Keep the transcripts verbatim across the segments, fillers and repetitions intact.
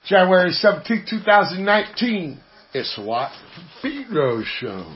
January seventeenth, two thousand nineteen. It's What Pedro Show.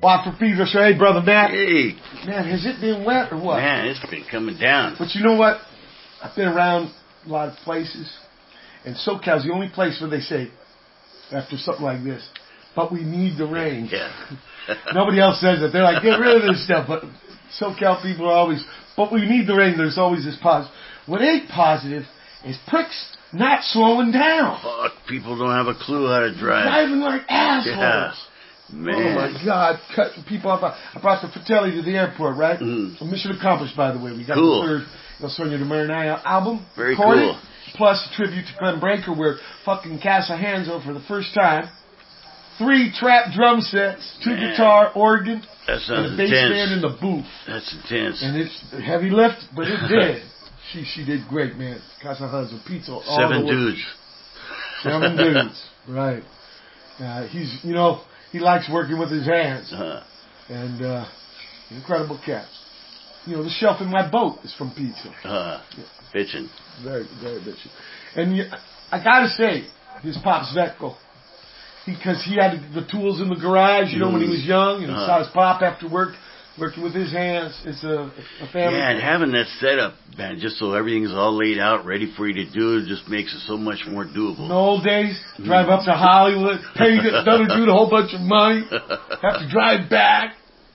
Watt for Pedro Show. Hey, Brother Matt. Hey. Man, has it been wet or what? Man, it's been coming down. But you know what? I've been around a lot of places, and SoCal's the only place where they say, after something like this, but we need the rain. Yeah. Nobody else says it. They're like, get rid of this stuff. But SoCal people are always, but we need the rain. There's always this positive. What ain't positive is pricks not slowing down. Fuck, people don't have a clue how to drive. Driving like assholes. Yeah. Man. Oh my God, cutting people off. I brought the Fratelli to the airport, right? Mm. Mission accomplished, by the way. We got Cool. the third El Sueño de Marinaya album Very recorded, cool. plus a tribute to Glenn Breaker, where fucking Casa Hanzo for the first time. Three trap drum sets, two Man. guitar, organ, That sounds and a bass intense. band in the booth. That's intense. And it's a heavy lift, but it did. she she did great, man. Casa Hanzo, pizza, all Seven the way. dudes. Seven dudes, right. Uh, he's, you know, he likes working with his hands. Uh-huh. And, uh, incredible cat. You know, the shelf in my boat is from pizza. Uh, Yeah. bitchin'. Very, very bitchy. And you, I gotta say, his pop's Vetko. Because he, he had the tools in the garage, you know, when he was young, and he Uh-huh. saw his pop after work, working with his hands. It's a, a family. Yeah, and having that setup, man, just so everything's all laid out, ready for you to do, it just makes it so much more doable. In the old days, drive up to Hollywood, pay another dude a whole bunch of money, have to drive back.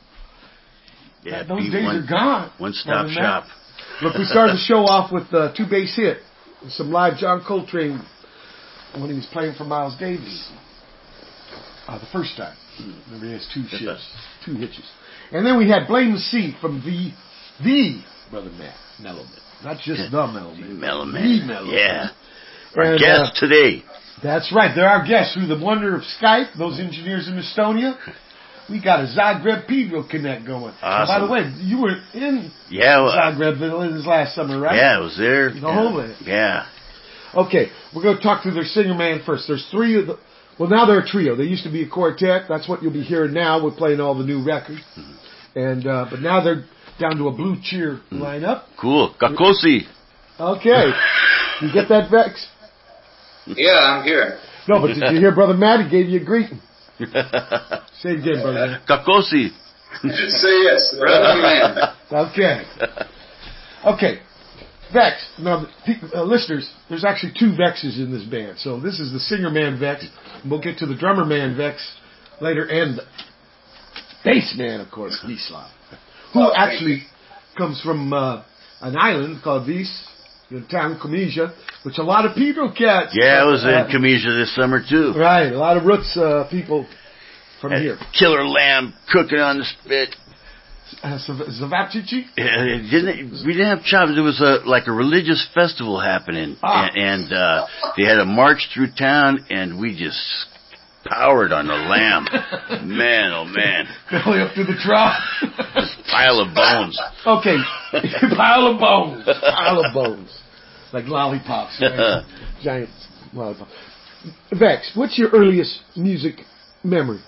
Yeah, Those be days one, are gone. One-stop Well, shop. Look, we started the show off with a two bass hit, some live John Coltrane when he was playing for Miles Davis. Uh, the first time. Remember, he has two shifts, two hitches. And then we had Blame the Sea from the, the Brother Matt Mellowman. Not just the Mellowman. Mellowman. The Mellowman. Yeah. Our And, guest uh, today. That's right. They're our guests through the wonder of Skype, those engineers in Estonia. We got a Zagreb Pedro Connect going. Awesome. And by the way, you were in Yeah. Well, Zagreb this last summer, right? yeah, I was there. The yeah. homeland. Yeah. Okay, we're going to talk to their singer man first. There's three of the, well, now they're a trio. They used to be a quartet. That's what you'll be hearing now. We're playing all the new records. Mm-hmm. And, uh, but now they're down to a blue cheer mm-hmm. lineup. Cool. Kakosi. Okay. You get that, Vex? Yeah, I'm here. No, but did you hear Brother Matt? He gave you a greeting. Say it again, Brother Matt. Kakosi. Say yes, brother man. Okay. Okay. Vex. Now, the, uh, listeners, there's actually two Vexes in this band. So this is the singer man Vex. And we'll get to the drummer man Vex later, and the bass man, of course, Vislav, who Oh, actually comes from uh, an island called Vis, in town Komesia, which a lot of Pedro cats. Yeah, I was uh, in Kamisha this summer too. Right, a lot of roots uh, people from Had here. Killer lamb cooking on the spit. Uh, Zavapchichi? Yeah, it didn't we didn't have chops. It was a like a religious festival happening, Ah. and, and uh, they had a march through town, and we just powered on the lamb. Man, oh man, Belly up to the trough. pile of bones. Okay, pile of bones. Pile of bones. Like lollipops. Right? Giant lollipops. Vex, what's your earliest music memory?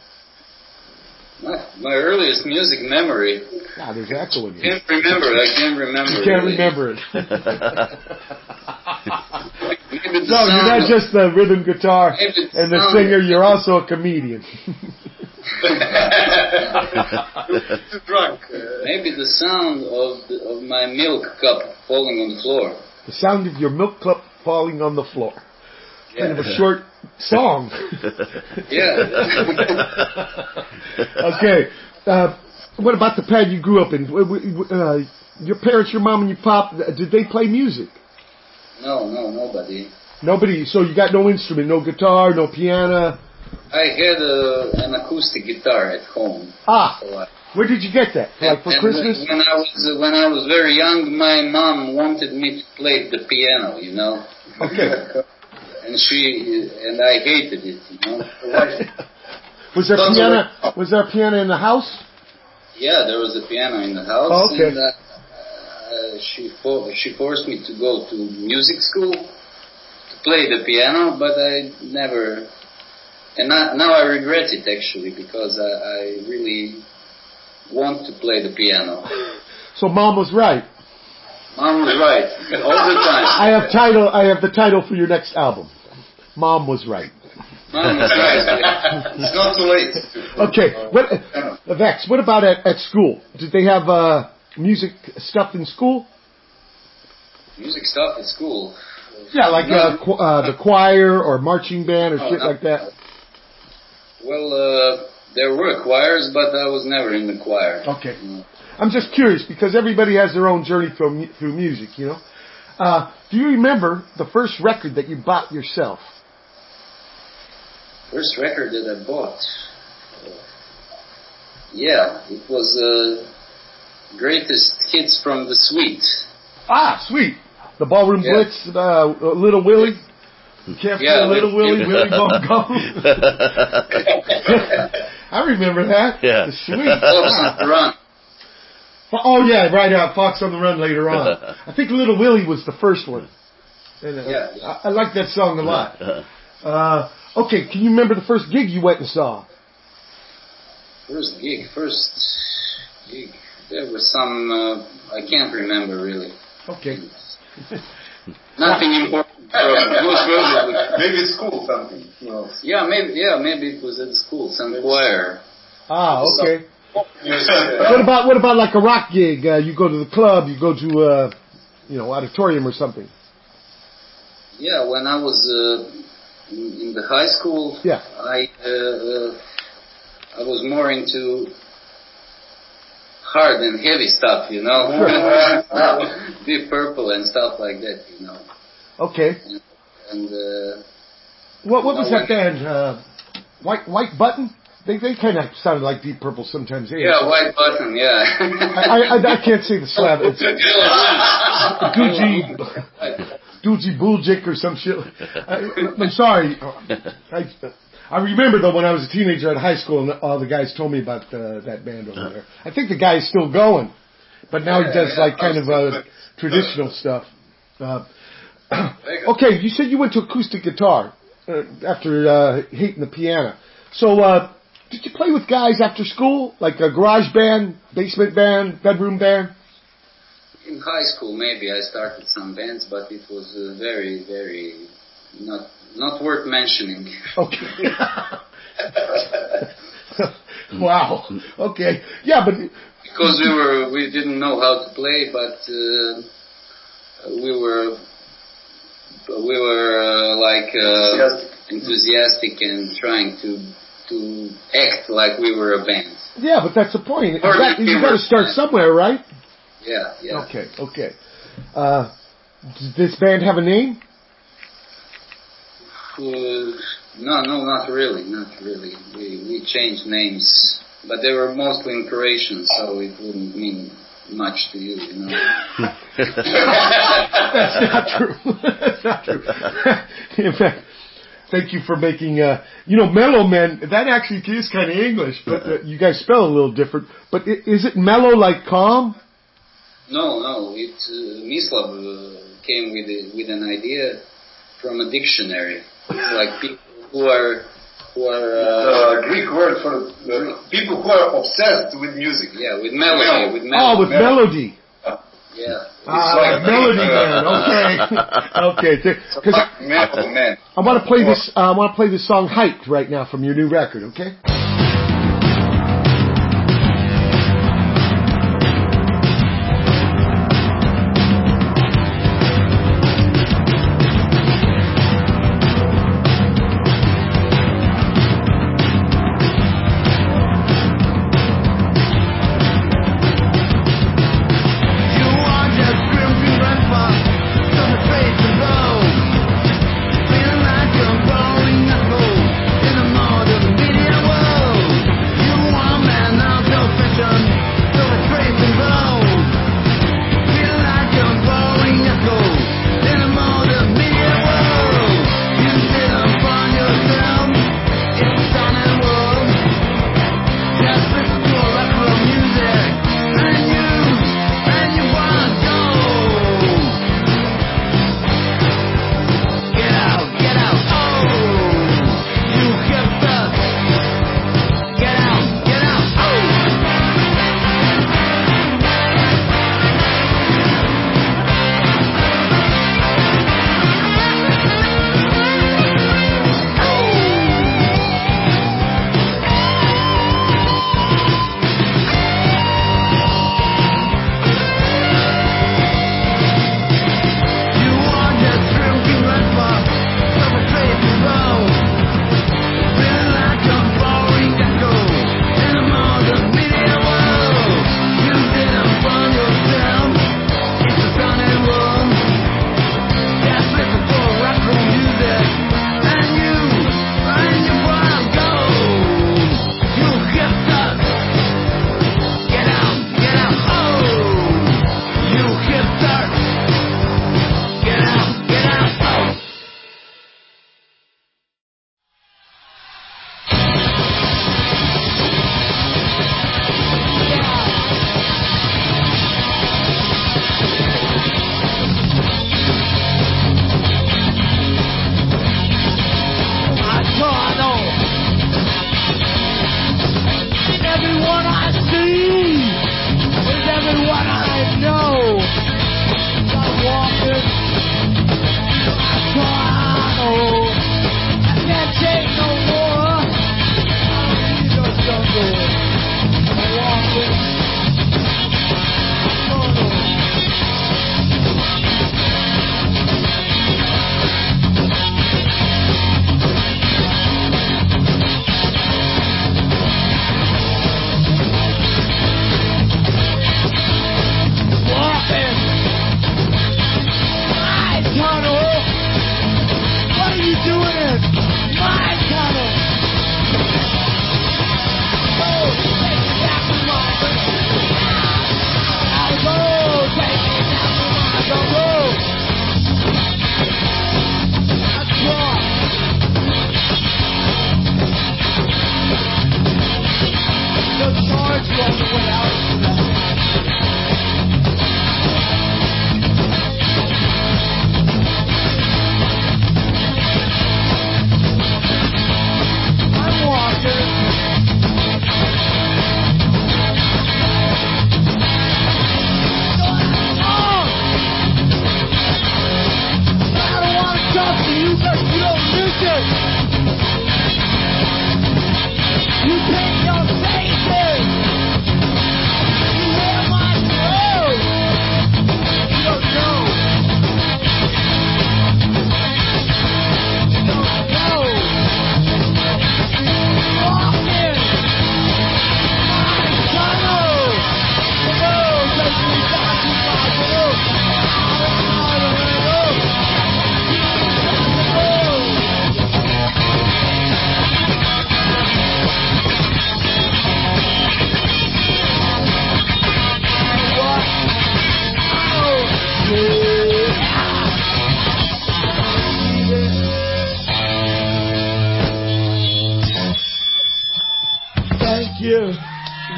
My, my earliest music memory. Ah, there's echo in I here. can't remember it. I can't remember. You can't really. remember it. Maybe the No, you're sound not of- just the rhythm guitar Maybe the and the sound- singer, you're also a comedian. Too drunk. Maybe the sound of the, of my milk cup falling on the floor. The sound of your milk cup falling on the floor. Yeah. Kind of a short song. Yeah. Okay. Uh, what about the pad you grew up in? W- w- Uh, your parents, your mom and your pop, did they play music? No, no, nobody. Nobody. So you got no instrument, no guitar, no piano. I had a, an acoustic guitar at home. Ah, So I, where did you get that? Like for and Christmas? When I was when I was very young, my mom wanted me to play the piano. You know. Okay. And she and I hated it. You know. Was there Tons of piano? work. Was there a piano in the house? Yeah, there was a piano in the house, Oh, okay. and uh, uh, she for, she forced me to go to music school to play the piano, but I never. And I, now I regret it actually because I, I really want to play the piano. So mom was right. Mom was right all the time. I have title. I have the title for your next album. Mom was right. Almost right. It's not too late. Okay, what, uh, Vex, what about at, at school? Did they have uh, music stuff in school? Music stuff at school. Yeah, like No. uh, qu- uh, the choir or marching band or Oh, shit no. like that. Well, uh, there were choirs, but I was never in the choir. Okay. I'm just curious because everybody has their own journey through, mu- through music, you know. Uh, do you remember the first record that you bought yourself? First record that I bought. Yeah, it was uh, Greatest Hits from the Sweet. Ah, sweet. The Ballroom Yeah. Blitz, uh, Little Willie. You can't Yeah, feel Little Little- Willie, Willie Bum Gum. I remember that. Yeah. The Sweet. Fox on the Run. Oh yeah, right out. Fox on the Run later on. I think Little Willie was the first one. And, uh, Yeah. I, I like that song a lot. Uh, okay, can you remember the first gig you went and saw? First gig, first gig. There was some, uh, I can't remember really. Okay. Nothing important. Most probably. Maybe it's school something. Who knows? Yeah, maybe, yeah, maybe it was at school, some choir. Ah, okay. Yeah. What about what about like a rock gig? Uh, you go to the club, you go to uh, you know, auditorium or something. Yeah, when I was uh, in, in the high school, Yeah. I uh, uh, I was more into hard and heavy stuff, you know, Deep Purple and stuff like that, you know. Okay. And uh, What what was No, that band? Uh, White White Button? They they kind of sounded like Deep Purple sometimes. eh? yeah, White Button, yeah. I, I I can't say the Slav. It's Doogie Doogie Buljik or some shit. I, I'm sorry. I I remember though when I was a teenager in high school and all the guys told me about uh, that band over there. I think the guy's still going, but now he does like kind of uh, traditional stuff. Uh, okay, you said you went to acoustic guitar uh, after uh, hating the piano. So, uh, did you play with guys after school, like a garage band, basement band, bedroom band? In high school, maybe I started some bands, but it was uh, very, very not not worth mentioning. Okay. Wow. Okay. Yeah, but Because we were we didn't know how to play, but uh, we were we were uh, like uh, enthusiastic and trying to to act like we were a band. yeah, but that's the point. You Or got, maybe you got to we're- start somewhere, right? Yeah, yeah. Okay. Okay. Uh, does this band have a name? Uh, no, no, not really, not really. We we changed names, but they were mostly in Croatian, so it wouldn't mean much to you, you know. That's not true. That's not true. In fact, thank you for making, uh, you know, Mellow Man, that actually is kind of English, but uh, you guys spell it a little different. But i- is it mellow like calm? No, no. It uh, Mislav uh, came with a, with an idea from a dictionary. It's like people who are who are uh, The Greek word for uh, people who are obsessed with music. yeah with melody Mel- with Oh, melody. with melody. yeah. Ah, like- melody man. Okay. Okay. Because I, Metal man. I want to play this, uh, I want to play this song Hyped right now from your new record, okay? You are just crimson breakfast, so the face of gold. Feeling like you're growing up old in the modern media world.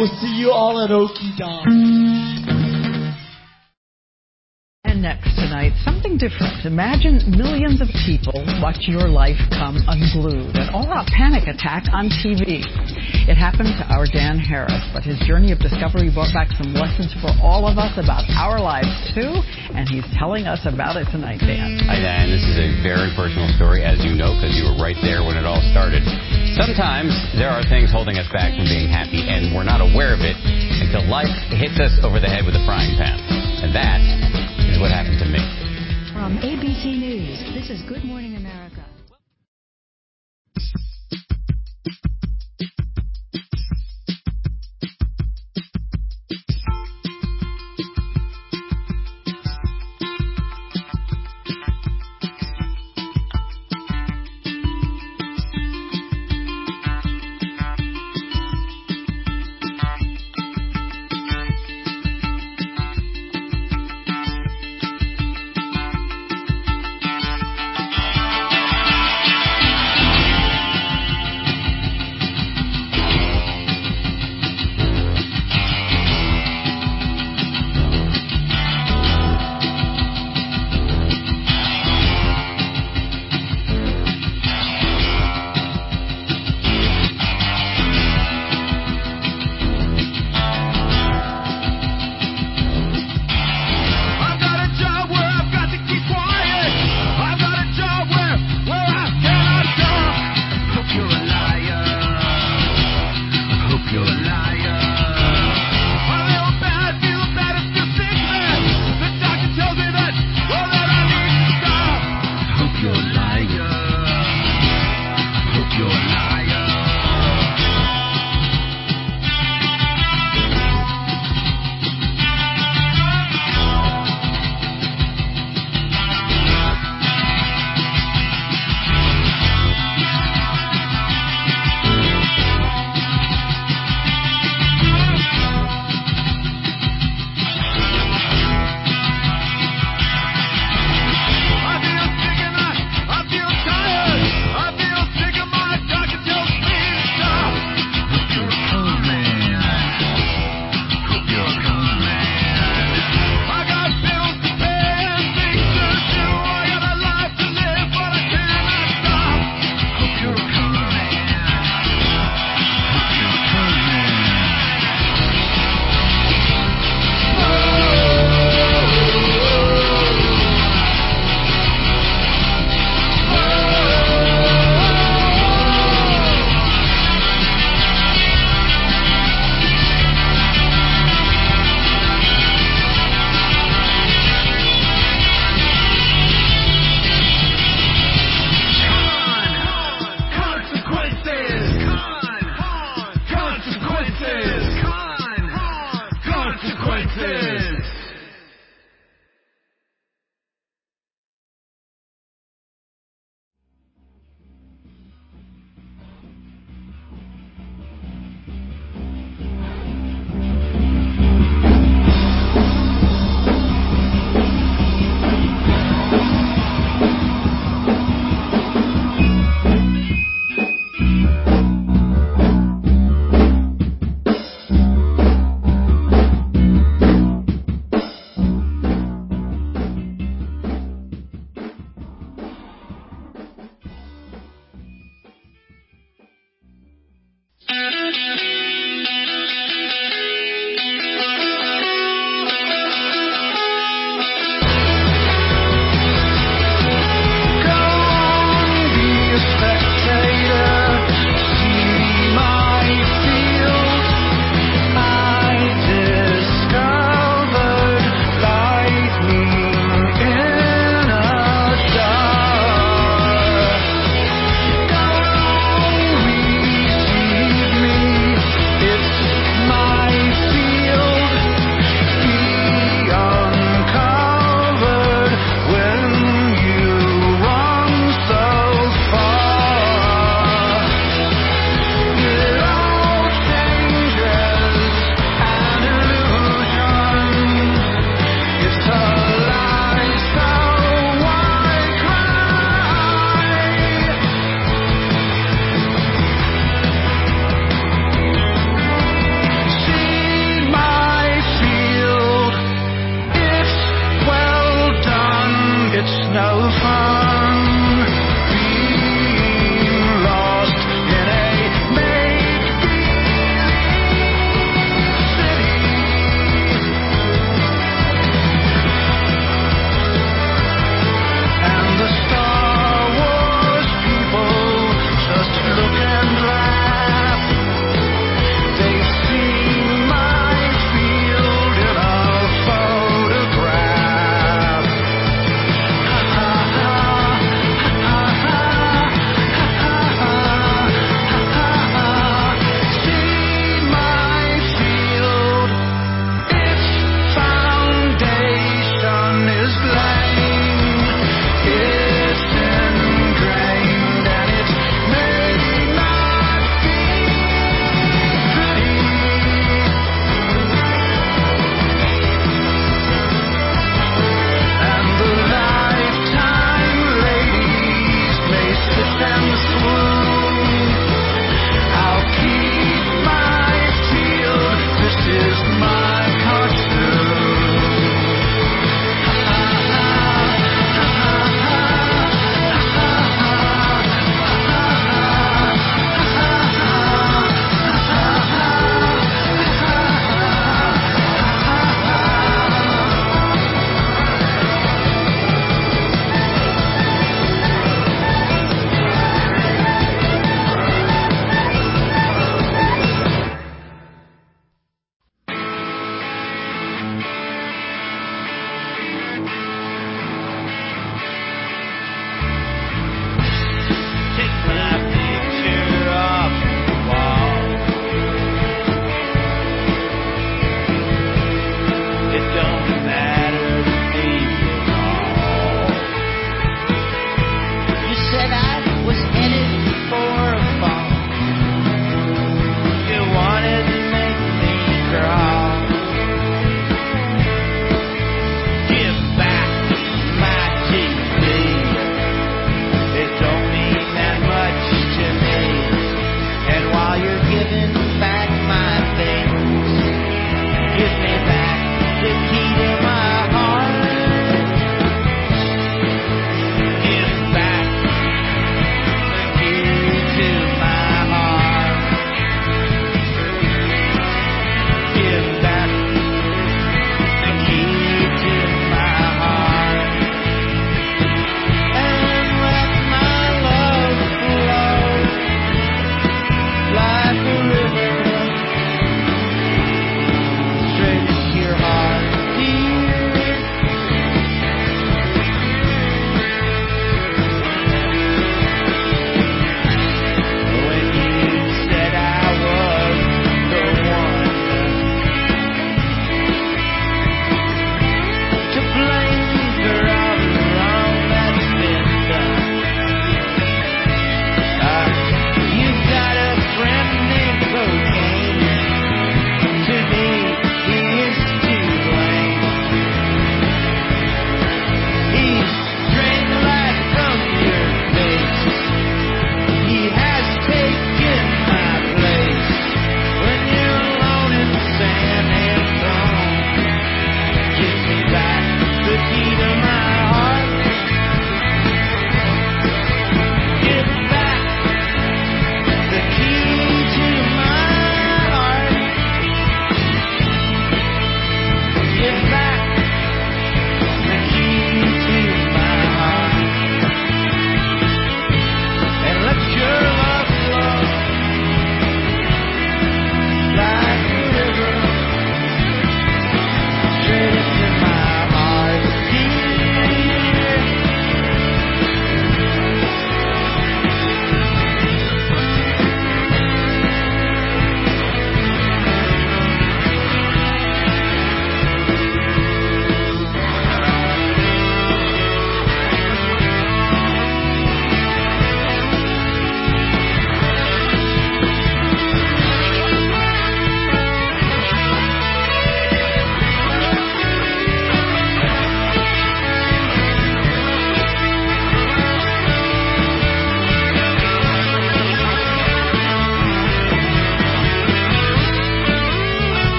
We'll see you all at Okidon. And next tonight, something different. Imagine millions of people watch your life come unglued. An all-out panic attack on T V. It happened to our Dan Harris, but his journey of discovery brought back some lessons for all of us about our lives, too, and he's telling us about it tonight, Dan. Hi, Dan. This is a very personal story, as you know, because you were right there when it all started. Sometimes there are things holding us back from being happy, and we're not aware of it until life hits us over the head with a frying pan. And that is what happened to me. From A B C News, this is Good Morning America.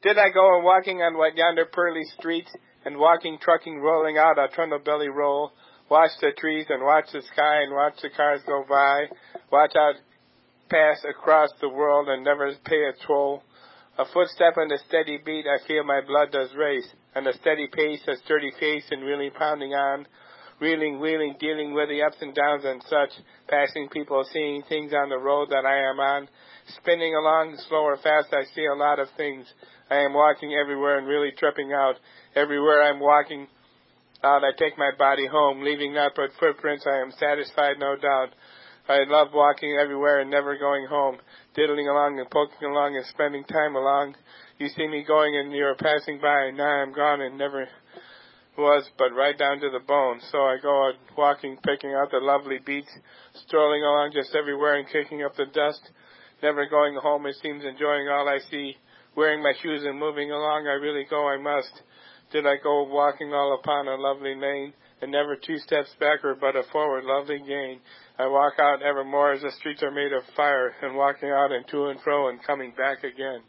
Did I go a walking on what yonder pearly street, and walking, trucking, rolling out a trundle belly roll, watch the trees and watch the sky and watch the cars go by, watch out pass across the world and never pay a toll. A footstep and a steady beat, I feel my blood does race, and a steady pace, a sturdy face, and really pounding on, reeling, wheeling, dealing with the ups and downs and such, passing people, seeing things on the road that I am on, spinning along slow or fast, I see a lot of things. I am walking everywhere and really tripping out. Everywhere I'm walking out, I take my body home, leaving not but footprints. I am satisfied, no doubt. I love walking everywhere and never going home, diddling along and poking along and spending time along. You see me going and you're passing by, and now I'm gone and never was, but right down to the bone. So I go out walking, picking out the lovely beats, strolling along just everywhere and kicking up the dust, never going home, it seems, enjoying all I see, wearing my shoes and moving along. I really go, I must. Did I go walking all upon a lovely lane, and never two steps backward, but a forward lovely gain. I walk out evermore as the streets are made of fire, and walking out and to and fro and coming back again.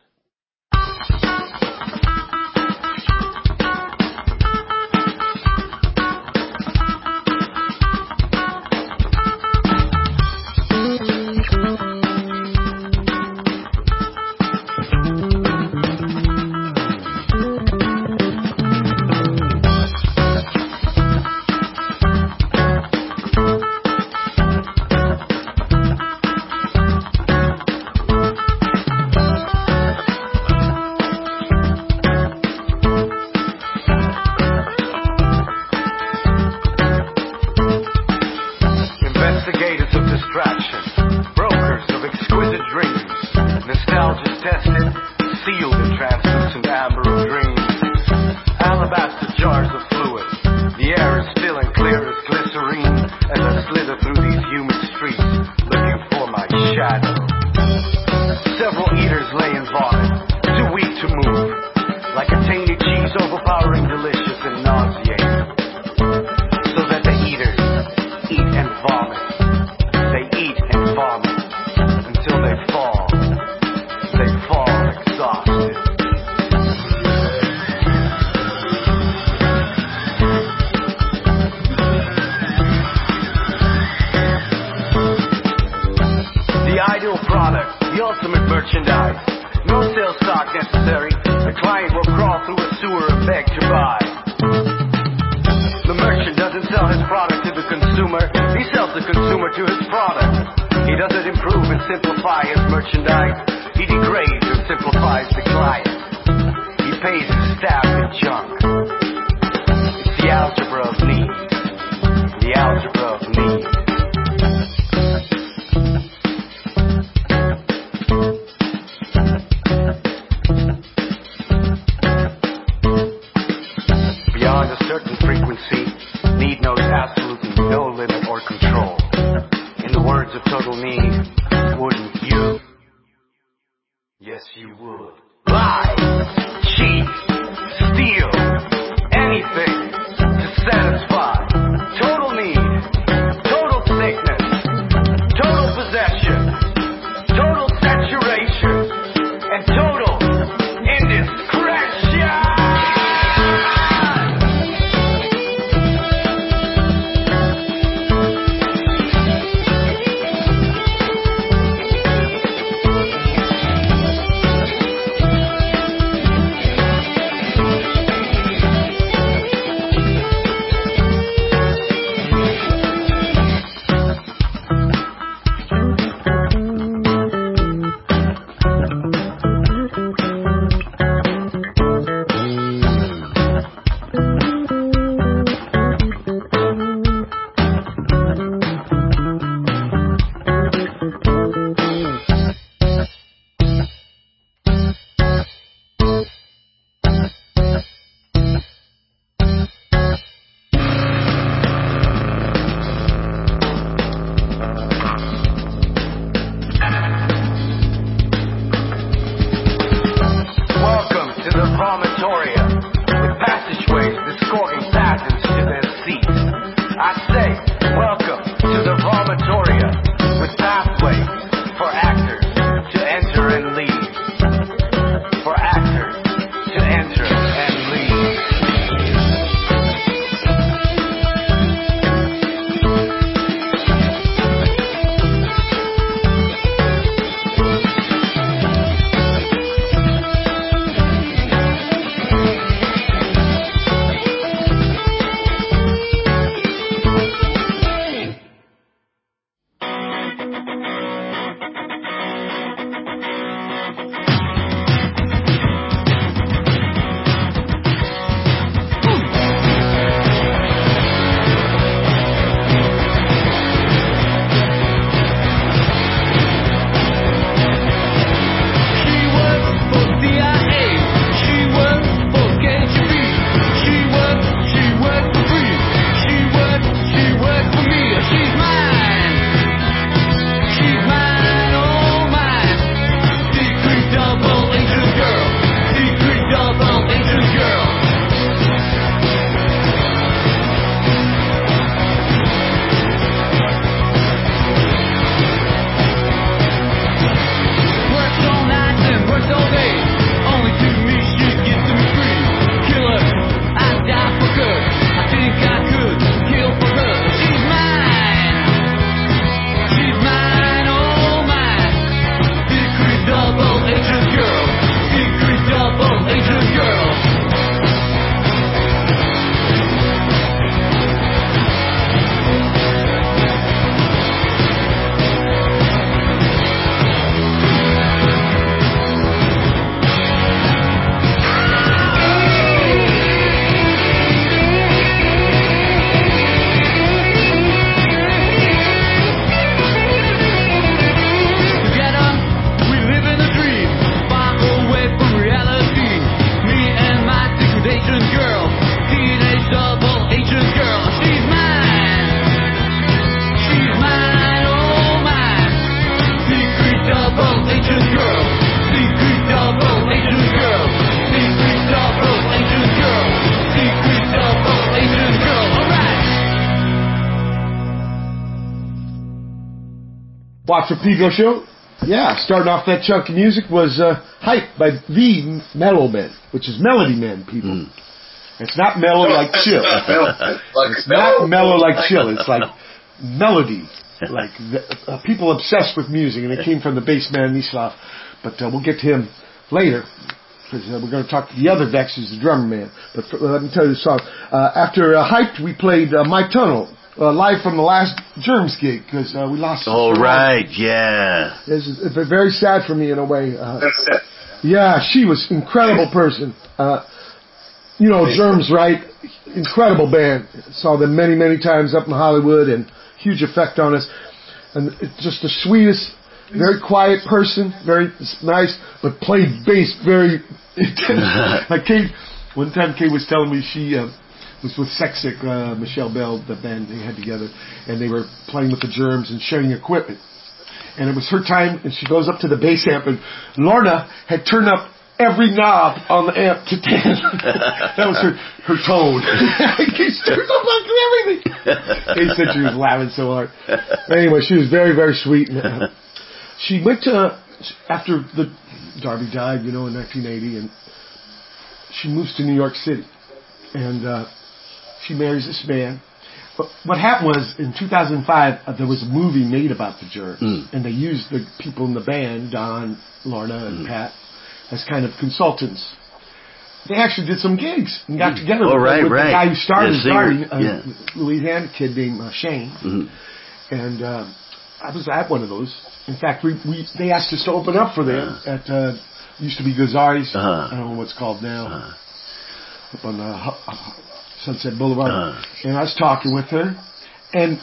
Watch a Pico show? Yeah, starting off that chunk of music was uh, Hype by the Mellow Men, which is Melody Men, people. Mm. It's not mellow like chill. It's not mellow like chill. It's like melody. Like the, uh, people obsessed with music, and it came from the bass man Mislav. But uh, we'll get to him later, because uh, we're going to talk to the other Vex, who's the drummer man. But for, uh, let me tell you the song. Uh, after uh, Hyped, we played uh, My Tunnel. Uh, live from the last Germs gig, because uh, we lost... Oh, right, yeah. It's, it's very sad for me in a way. Uh, yeah, she was an incredible person. Uh, you know, Germs, right? Incredible band. Saw them many, many times up in Hollywood, and huge effect on us. And it's just the sweetest, very quiet person, very nice, but played bass very intense. Like Kate, one time Kate was telling me she... Uh, was with Sexic, uh, Michelle Bell, the band they had together, and they were playing with the Germs and sharing equipment. And it was her time, and she goes up to the bass amp, and Lorna had turned up every knob on the amp to ten. That was her, her tone. She turned up like everything. They said she was laughing so hard. But anyway, she was very, very sweet. And, uh, she went to, after the Darby died, you know, in nineteen eighty, and she moves to New York City. And, uh, she marries this man. But what happened was, in two thousand five, uh, there was a movie made about the Germs. Mm. And they used the people in the band, Don, Lorna, and mm. Pat, as kind of consultants. They actually did some gigs and got mm. together oh, with, right, with right. the guy who started yes, Garden, uh, yeah. Louisiana kid named uh, Shane. Mm-hmm. And uh, I was at one of those. In fact, we, we they asked us to open up for them uh-huh. at, uh, used to be Gazari's. Uh-huh. I don't know what it's called now. Uh-huh. Up on uh, Sunset Boulevard. Uh. And I was talking with her, and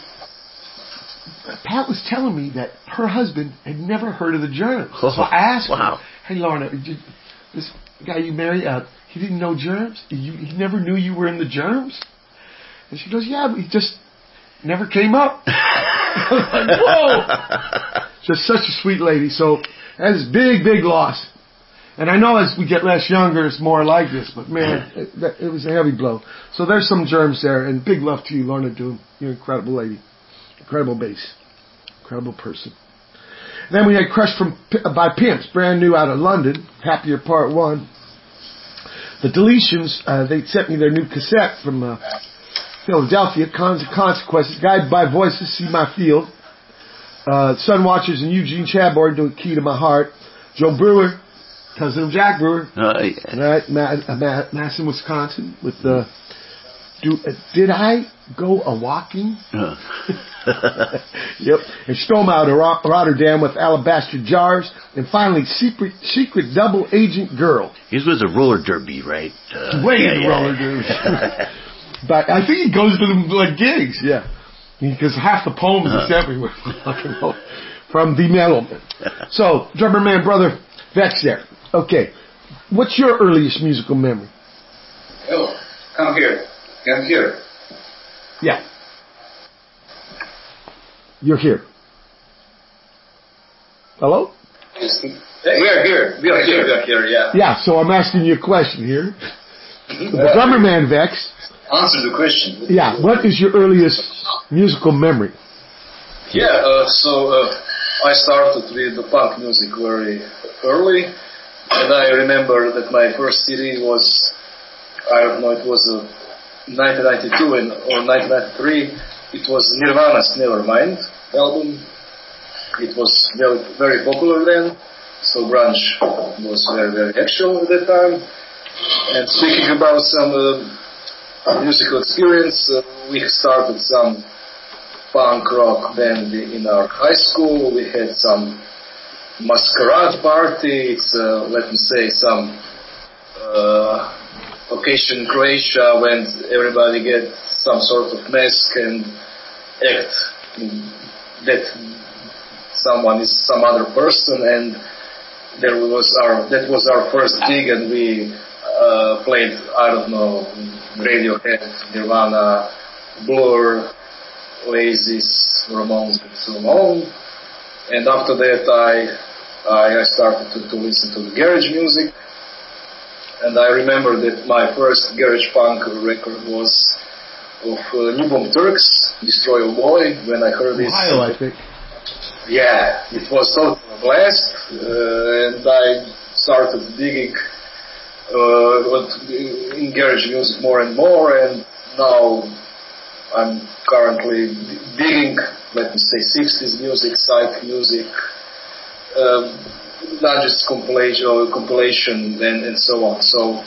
Pat was telling me that her husband had never heard of the Germs. Oh, so I asked wow. her, hey Lorna, did this guy you married, uh, he didn't know Germs? You, he never knew you were in the Germs? And she goes, yeah, but he just never came up. I was like, whoa! Just such a sweet lady. So that's a big, big loss. And I know as we get less younger, it's more like this, but man, it, it was a heavy blow. So there's some Germs there, and big love to you, Lorna Doom. You're an incredible lady. Incredible bass. Incredible person. Then we had Crush from by Pimps, brand new out of London, Happier Part one. The Deletions, uh, they sent me their new cassette from uh, Philadelphia, Cons and Consequences, Guided by Voices, See My Field. Uh, Sun Watchers and Eugene Chadbourne doing Key to My Heart. Joe Brewer, cousin of Jack Brewer, uh, yeah. right? Ma- uh, Ma- Madison, Wisconsin, with the. Do uh, did I go a walking? Uh. Yep. And Storm out of Ro- Rotterdam with Alabaster Jars, and finally Secret Secret Double Agent Girl. He was a roller derby, right? Uh, Way yeah, in yeah. roller derby. But I think he goes to them like gigs, yeah, because half the poems uh-huh. is everywhere. From the Mellowmen. So drummer man brother Vex there. Okay, what's your earliest musical memory? Oh, come here. Come here. Yeah. You're here. Hello? Hey, we are here. We are here. We are here, yeah. Yeah, so I'm asking you a question here. The drummer man Vex. Answer the question. Yeah, what is your earliest musical memory? Yeah, uh, so uh, I started with the punk music very early. And I remember that my first C D was, I don't know, it was uh, nineteen ninety-two and, or nineteen ninety-three. It was Nirvana's Nevermind album. It was very, very popular then, so grunge was very, very actual at that time. And speaking about some uh, musical experience, uh, we started some punk rock band in our high school. We had some masquerade party. It's, uh, let me say, some uh, occasion in Croatia when everybody gets some sort of mask and act that someone is some other person. And there was our that was our first gig, and we uh, played, I don't know, Radiohead, Nirvana, Blur, Oasis, Ramones, and so on. And after that, I I started to, to listen to the garage music. And I remember that my first garage punk record was of uh, New Bomb Turks, Destroy All Boy, when I heard this. Ohio, I think. yeah, it was so blessed, uh, and I started digging uh, in garage music more and more, and now I'm currently digging, let me say, sixties music, psych music, um, not just compilation, compilation and, and so on. So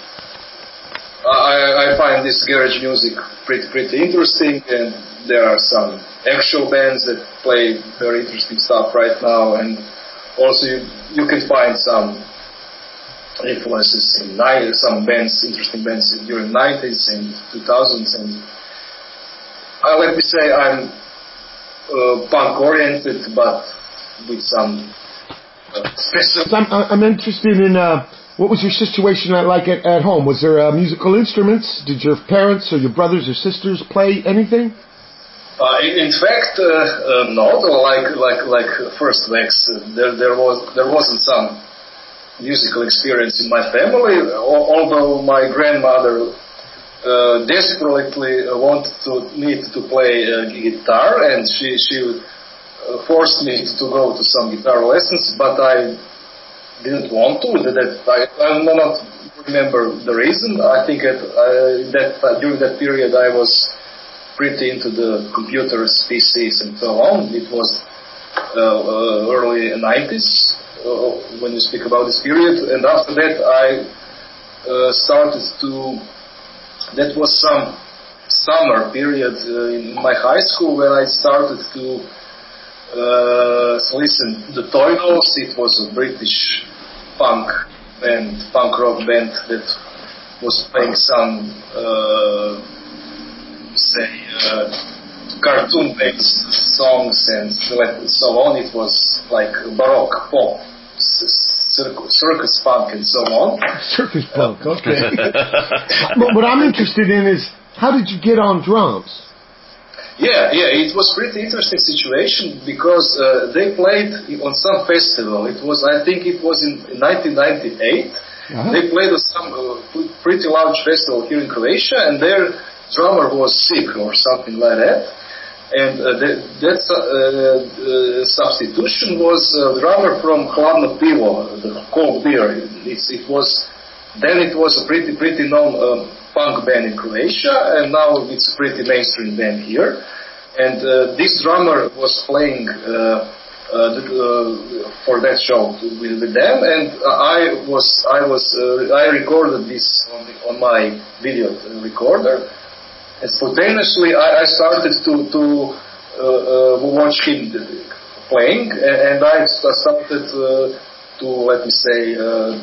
I, I find this garage music pretty pretty interesting, and there are some actual bands that play very interesting stuff right now, and also you, you can find some influences in ni- some bands, interesting bands during the nineties and two thousands, and uh, let me say I'm uh, punk oriented, but with some uh, special. I'm, I'm interested in uh, what was your situation like at, at home? Was there uh, musical instruments? Did your parents or your brothers or sisters play anything? Uh, in, in fact, uh, uh, not like like like first Vex. Uh, there there was there wasn't some musical experience in my family. Although my grandmother uh, desperately wanted to me to play uh, guitar, and she she uh, forced me to go to some guitar lessons, but I didn't want to. That I I do not remember the reason. I think that uh, that uh, during that period I was pretty into the computers, P Cs, and so on. It was uh, uh, early nineties uh, when you speak about this period, and after that I uh, started to. That was some summer period uh, in my high school when I started to uh, listen to the Toynos. It was a British punk band, punk rock band that was playing some. Uh, say uh, cartoon-based songs and so on. It was like baroque pop, circus, circus punk, and so on. Circus punk, okay. But what I'm interested in is how did you get on drums? Yeah, yeah, it was pretty interesting situation because uh, they played on some festival. It was, I think, it was in nineteen ninety-eight. Uh-huh. They played at some uh, pretty large festival here in Croatia, and their drummer was sick or something like that, and uh, that, that uh, uh, substitution was a drummer from Hladno Pivo, the cold beer. It's, it was then it was a pretty pretty known uh, punk band in Croatia, and now it's a pretty mainstream band here. And uh, this drummer was playing uh, uh, the, uh, for that show with, with them, and I was I was uh, I recorded this on, the, on my video recorder. And spontaneously, I, I started to, to uh, uh, watch him playing, and, and I started uh, to, let me say, uh,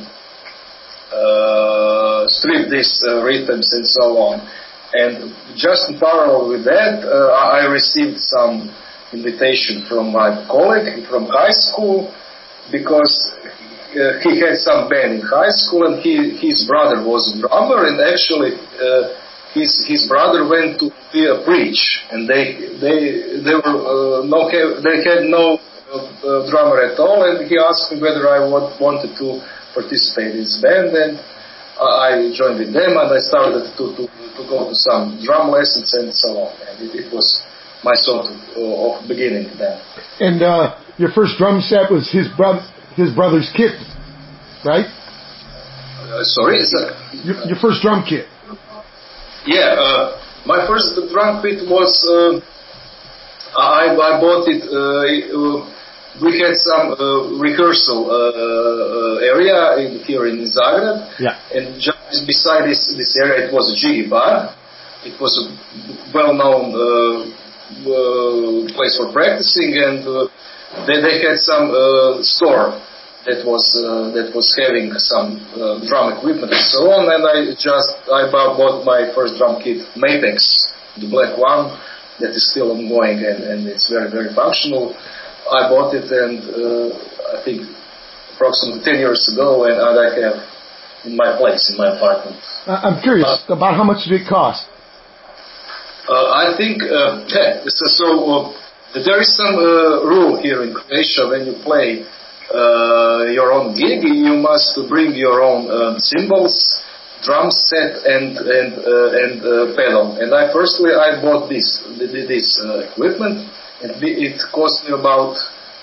uh, strip these uh, rhythms and so on. And just in parallel with that, uh, I received some invitation from my colleague from high school, because uh, he had some band in high school, and he, his brother was a drummer, and actually uh, His his brother went to be a preach, and they they they were uh, no they had no uh, drummer at all, and he asked me whether I want, wanted to participate in this band, and I joined with them, and I started to to, to go to some drum lessons and so on, and it, it was my sort of, uh, of beginning then. And uh, your first drum set was his brother his brother's kit, right? Uh, sorry, is that your, your first drum kit? Yeah, uh, my first drum kit was, uh, I, I bought it, uh, we had some uh, rehearsal uh, area in, here in Zagreb, yeah. And just beside this, this area it was a jiggy bar. It was a well-known uh, uh, place for practicing, and uh, they, they had some uh, store that was uh, that was having some uh, drum equipment and so on, and I just I bought my first drum kit, Mapex, the black one, that is still ongoing, and, and it's very very functional. I bought it, and uh, I think approximately ten years ago, and I have in my place in my apartment. I'm curious uh, about how much did it cost? Uh, I think uh, so. so uh, there is some uh, rule here in Croatia when you play. Uh, your own gig, you must bring your own um, cymbals, drum set, and and uh, and uh, pedal. And I personally I bought this this uh, equipment, and it cost me about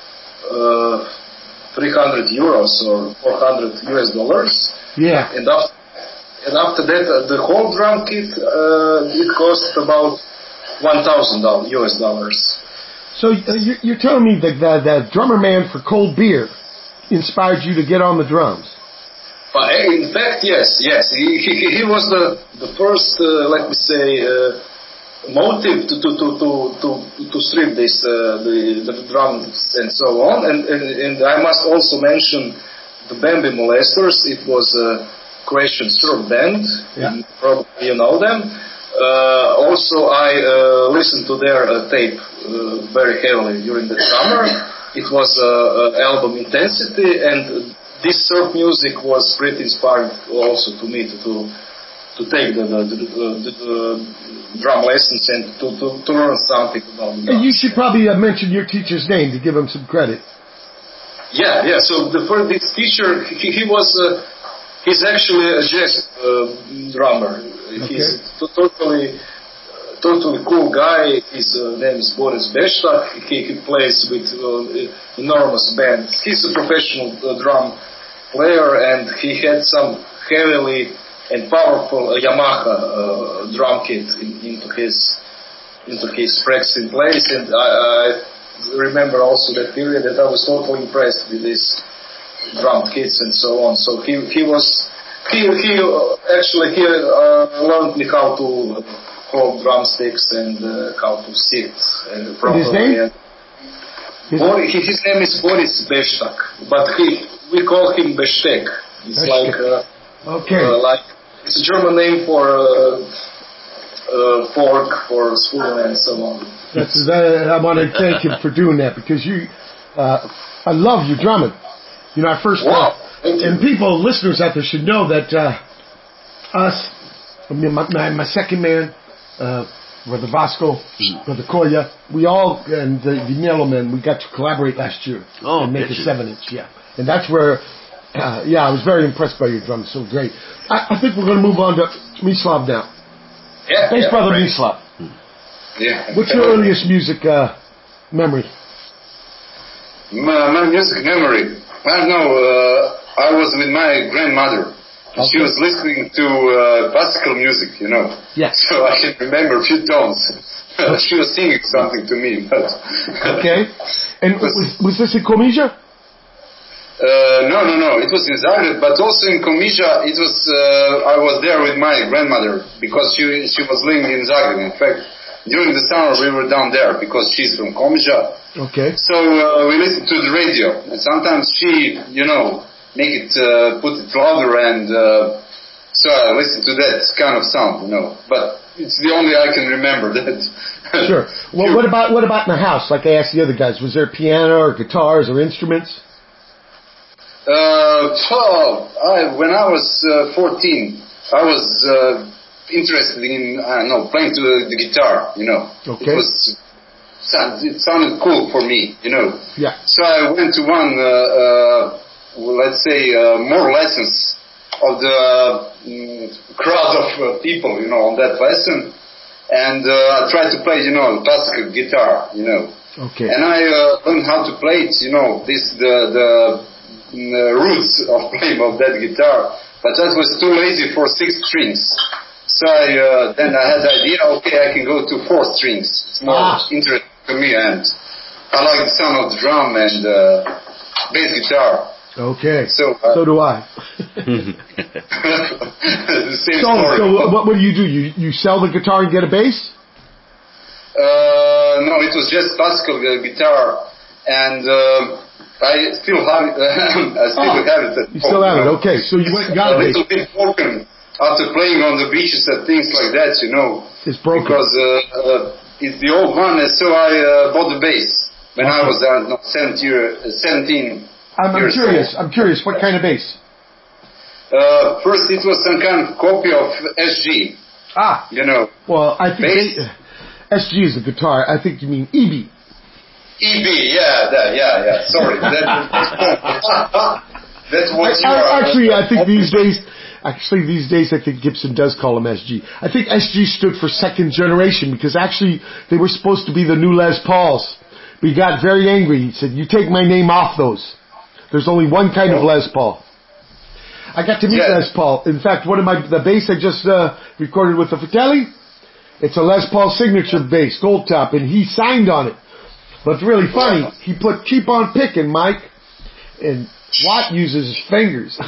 uh, three hundred euros or four hundred U S dollars. Yeah. And after, and after that, uh, the whole drum kit, uh, it cost about one thousand U S dollars. So uh, you're, you're telling me that the, the drummer man for Cold Beer inspired you to get on the drums? But in fact, yes, yes. He, he, he was the, the first, uh, let me say, uh, motive to to to to to, to strip this uh, the, the drums and so on. And, and and I must also mention the Bambi Molesters. It was a Croatian Serb band. Yeah. Probably you know them. Uh, also, I uh, listened to their uh, tape uh, very heavily during the summer. It was uh, uh, album Intensity, and this Serb music was pretty inspiring also to me to to, to take the the, the, the, the drum lessons and to, to, to learn something about the drums. You should probably uh, mention your teacher's name to give him some credit. Yeah, yeah. So the first this teacher, he, he was uh, he's actually a jazz uh, drummer. Okay. He's t- totally uh, totally cool guy. His uh, name is Boris Beštak. He, he plays with uh, enormous bands. He's a professional uh, drum player, and he had some heavily and powerful uh, Yamaha uh, drum kit in, into his into his practicing place. And I, I remember also that period that I was totally impressed with this drum kits and so on. So he he was he he uh, actually he uh, learned me how to hold drumsticks and uh, how to sit uh, properly. His name? His, Boris, his name is Boris Beštak, but he we call him Beštek. It's Beštek. like uh, okay, uh, like it's a German name for uh, uh, fork, for spoon, and so on. That's, that, I want to thank him for doing that because you, uh, I love your drumming. You know, I first, wow. uh, and people, listeners out there should know that uh, us, I mean, my, my, my second man, uh, Brother Vasco, Brother Koya, we all, and the, the Yellow Men, we got to collaborate last year Oh, and make a bitches. seven inch, yeah. And that's where, uh, yeah, I was very impressed by your drums, so great. I, I think we're going to move on to Mislav now. Yeah, Thanks, yeah, Brother right. Mislav. Yeah. What's your earliest music uh, memory? My, my music memory. I don't know. Uh, I was with my grandmother. Okay. She was listening to uh, classical music, you know. Yes. So I can remember a few tones. She was singing something to me. But okay. And was, was this in Komija? Uh, no, no, no. It was in Zagreb, but also in Komija. It was. Uh, I was there with my grandmother because she she was living in Zagreb. In fact, during the summer we were down there because she's from Komija. Okay. So uh, we listened to the radio, and sometimes she, you know, make it uh, put it louder, and uh, so I listened to that kind of sound, you know. But it's the only I can remember that. Sure. Well, what about what about in the house? Like I asked the other guys, was there piano or guitars or instruments? Uh, well, I, when I was uh, fourteen, I was uh, interested in, I don't know, playing to the guitar, you know. Okay. It was, it sounded cool for me, you know. Yeah. So I went to one, uh, uh, let's say, uh, more lessons of the um, crowd of uh, people, you know, on that lesson. And uh, I tried to play, you know, classical guitar, you know. Okay. And I uh, learned how to play it, you know, this, the, the, the roots of playing of that guitar, but that was too lazy for six strings. So I, uh, then I had the idea, okay, I can go to four strings. It's more ah. interesting to me, and I like the sound of the drum and uh, bass guitar. Okay. So, uh, so do I. the same so, story. so what, what do you do? You you sell the guitar and get a bass? Uh, no, it was just classical uh, guitar, and uh, I still have it. I still oh, have it. At you still have it? Okay, so you went and got a it. little bit broken after playing on the beaches and things like that, you know. It's broken because uh, uh, it's the old one, and so I uh, bought the bass when okay. I was uh, no, seventeen. I'm, I'm years curious. old. I'm curious. What kind of bass? Uh, first, it was some kind of copy of S G. Ah, you know. Well, I think they, uh, S G is a guitar. I think you mean E B. E B, yeah, that, yeah, yeah. Sorry, that, that's what I, you are. I, actually, I think these days, actually these days, I think Gibson does call them S G. I think S G stood for second generation because actually they were supposed to be the new Les Pauls. But he got very angry. He said, "You take my name off those. There's only one kind of Les Paul." I got to meet Yeah. Les Paul. In fact, one of my the bass I just uh, recorded with the Fratelli, it's a Les Paul signature bass, gold top, and he signed on it. But it's really funny. He put "Keep on Picking," Mike, and Watt uses his fingers.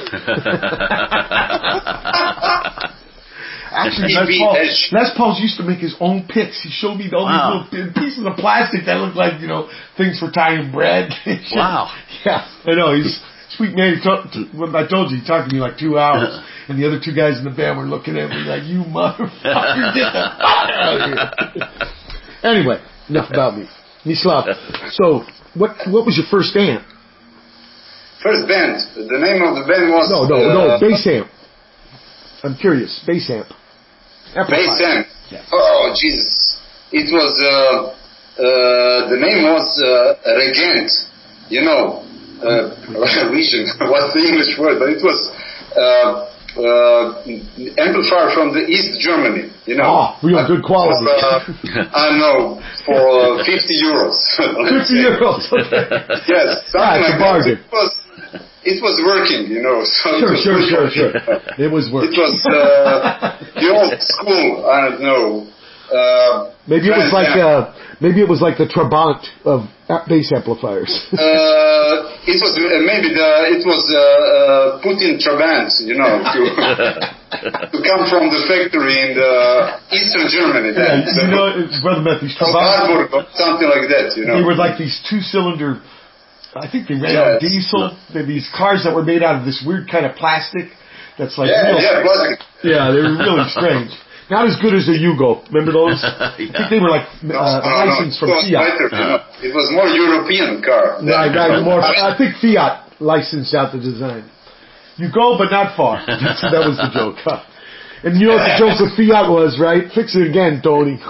Actually, Les, Paul, Les Paul's used to make his own picks. He showed me all Wow. these little pieces of plastic that look like, you know, things for tying bread. Wow. Yeah, I know. He's a sweet man. He talked to, when I told you, he talked to me like two hours. And the other two guys in the band were looking at me like, "You motherfucker, get the fuck out of here." Anyway, enough about me. Mislav. So, what what was your first amp? First band. The name of the band was... No, no, uh, no, bass amp. I'm curious. Bass amp. Bass amp. Yes. Oh, Jesus. It was, uh, uh, the name was uh, Regent. You know, uh, region. What's the English word? But it was uh, uh, amplifier from the East Germany. You know. Oh, real good quality. For, uh, I don't know, for uh, fifty euros. fifty euros. Okay. Yes, something Ah, it's like a bargain. that. It was, it was working, you know. So Sure, it was sure, good sure, sure. working. It was working. It was uh, the old school. I don't know. Uh, maybe it was Trans like amp. uh, maybe it was like the Trabant of bass amplifiers. uh, it was uh, maybe the it was uh, uh, put in Trabant, you know, to to come from the factory in the Eastern Germany. Yeah, Then. you know, Brother Matt, these Or Trabant, Warburg or something like that, you know. they were like these two-cylinder. I think they ran on Yes. diesel. They're these cars that were made out of this weird kind of plastic. That's like Yeah, real, yeah, plastic. yeah, they were really strange. Not as good as the Yugo. Remember those? I think they were like uh, No, no, no, licensed from it was Fiat. better, you know. It was more European car. than- Right, right, more, I think Fiat licensed out the design. You go, but not far. That's, that was the joke. Huh? And you know what the joke with Fiat was, right? Fix it again, Tony.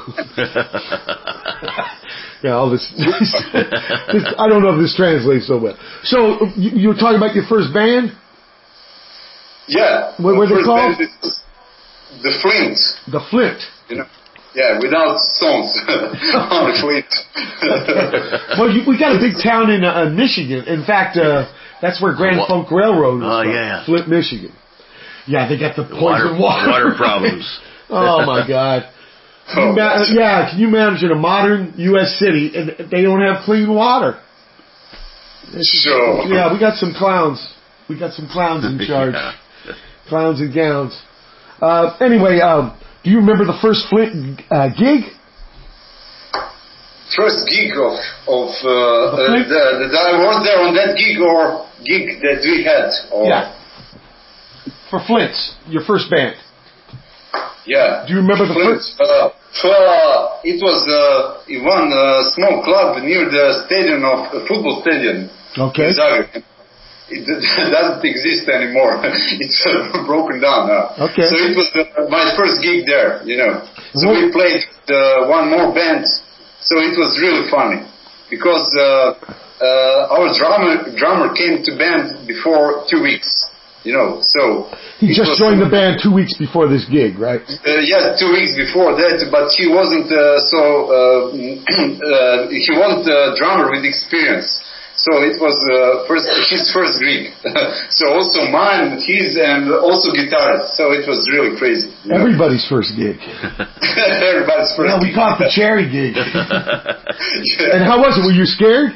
Yeah, all this, this, this. I don't know if this translates so well. So you, you were talking about your first band? Yeah. What were they First called? band is The Flint. The Flint. You know. Yeah, without songs on the Flint. Well, you, we got a big town in uh, Michigan. In fact, uh, that's where Grand What? Funk Railroad is Oh, from. yeah. Flint, Michigan. Yeah, they got the Water, poison water. water problems. Oh my God. Can you Oh, ma- that's- yeah, can you imagine a modern U S city and they don't have clean water? Sure. Yeah, we got some clowns. We got some clowns in charge. Yeah. Clowns and gowns. Uh, anyway, um, do you remember the first Flint uh, gig? First gig of of uh, uh, Flint? the, the, I was there on that gig or gig that we had. Or, Yeah. For Flint's, your first band. Yeah. Do you remember the Flint, first? Uh, uh, it was uh, in one uh, small club near the stadium of uh, football stadium. Okay. In Zagreb. It doesn't exist anymore. It's uh, broken down now. Okay. So it was uh, my first gig there, you know. So What- we played uh, one more band. So it was really funny because uh, uh, our drummer drummer came to band before two weeks, you know. So He it just was- joined the band two weeks before this gig, right? Uh, yeah, two weeks before that, but he wasn't uh, so. Uh, uh, he wasn't a drummer with experience. So it was uh, first his first gig. So also mine, his, and also guitarist. So it was really crazy. You know? Everybody's first gig. Everybody's first Yeah, we gig. caught the cherry gig. Yeah. And how was it? Were you scared?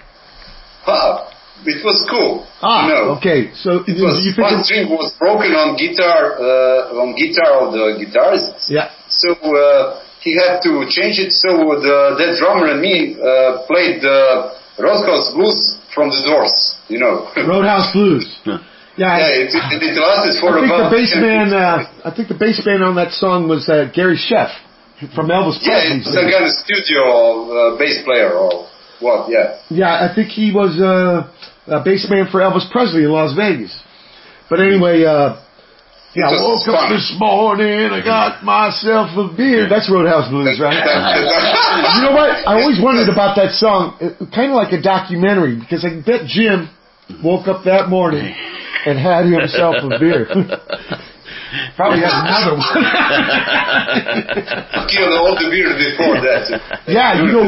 Ah, it was cool. Ah, you know. okay. So It was you think one it- string was broken on guitar uh, on guitar of the guitarist. Yeah. So uh, he had to change it. So the that drummer and me uh, played the Roadhouse Blues from the Doors. You know. Roadhouse Blues. Yeah, Yeah, it, it, it lasted for I think the about. bass ten man. minutes. Uh, I think the bass man on that song was uh, Gary Sheff from Elvis Yeah, Presley's it's some band. kind of studio uh, bass player or what? Yeah. Yeah, I think he was uh, a bass man for Elvis Presley in Las Vegas. But anyway, uh, yeah, I It woke was up fun. this morning, I got myself a beer. That's Roadhouse Blues, right? You know what? I always wondered about that song, kind of like a documentary, because I bet Jim woke up that morning and had himself a beer. Probably had another one. Killed all the beer before that. Yeah, you know,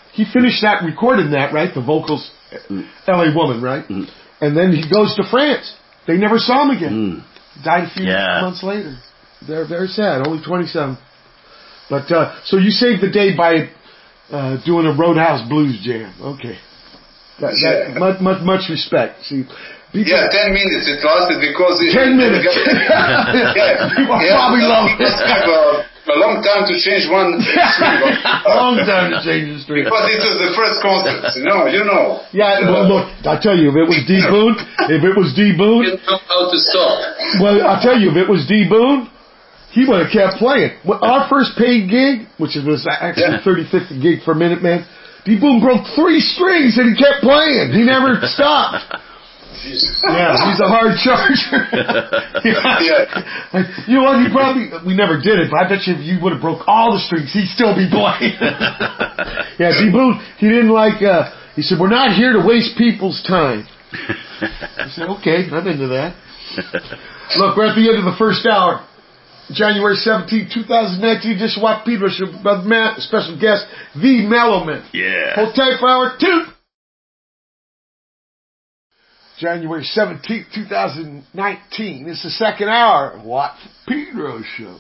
he finished that, recorded that, right? The vocals, mm. L A Woman, right? Mm. And then he goes to France. They never saw him again. Mm. Died a few yeah. months later. They're very sad. Only twenty-seven. But uh, so you saved the day by uh, doing a Roadhouse Blues jam. Okay. That, that, yeah. much, much, much respect. See. People, yeah, ten minutes it lasted because it, ten minutes. yeah, people yeah, probably love it. Have a, a long time to change one string. A long time to change the string. Because it was the first concert, you know, you know. Yeah, well, look, I'll tell you, if it was D Boon, if it was D Boon, you know how to stop. Well, I'll tell you, if it was D Boon, he would have kept playing. Our first paid gig, which was actually yeah. thirty-fifth gig for Minuteman, D Boon broke three strings and he kept playing. He never stopped. Jesus. Yeah, he's a hard charger. yeah. yeah. You know what? He probably, we never did it, but I bet you if you would have broke all the strings, he'd still be playing. yeah, D Boon, he didn't like, uh, he said, we're not here to waste people's time. I said, okay, I'm into that. Look, we're at the end of the first hour. January seventeenth, twenty nineteen, edition Watt Pedro Show. Brother Matt, special guest, The Mellowman. Yeah. Hold tight for hour two. January seventeenth, twenty nineteen. It's the second hour of Watt Pedro Show.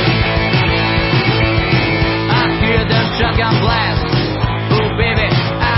Shotgun blast. Oh baby, I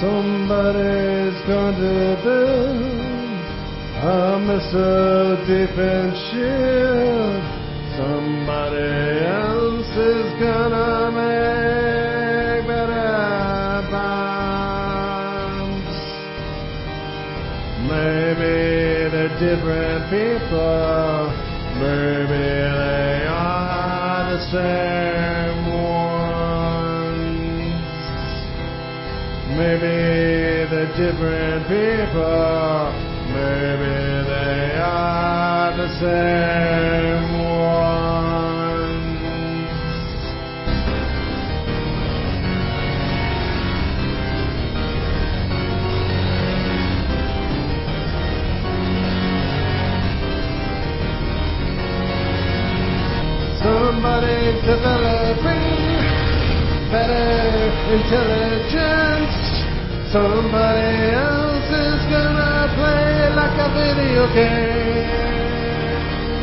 Somebody's going to build a missile defense shield. Somebody else is gonna make better bombs. Maybe they're different people. Maybe they are the same ones. Maybe they're different people. Maybe they are the same ones. Somebody's developing better intelligence. Somebody else is gonna play like a video game.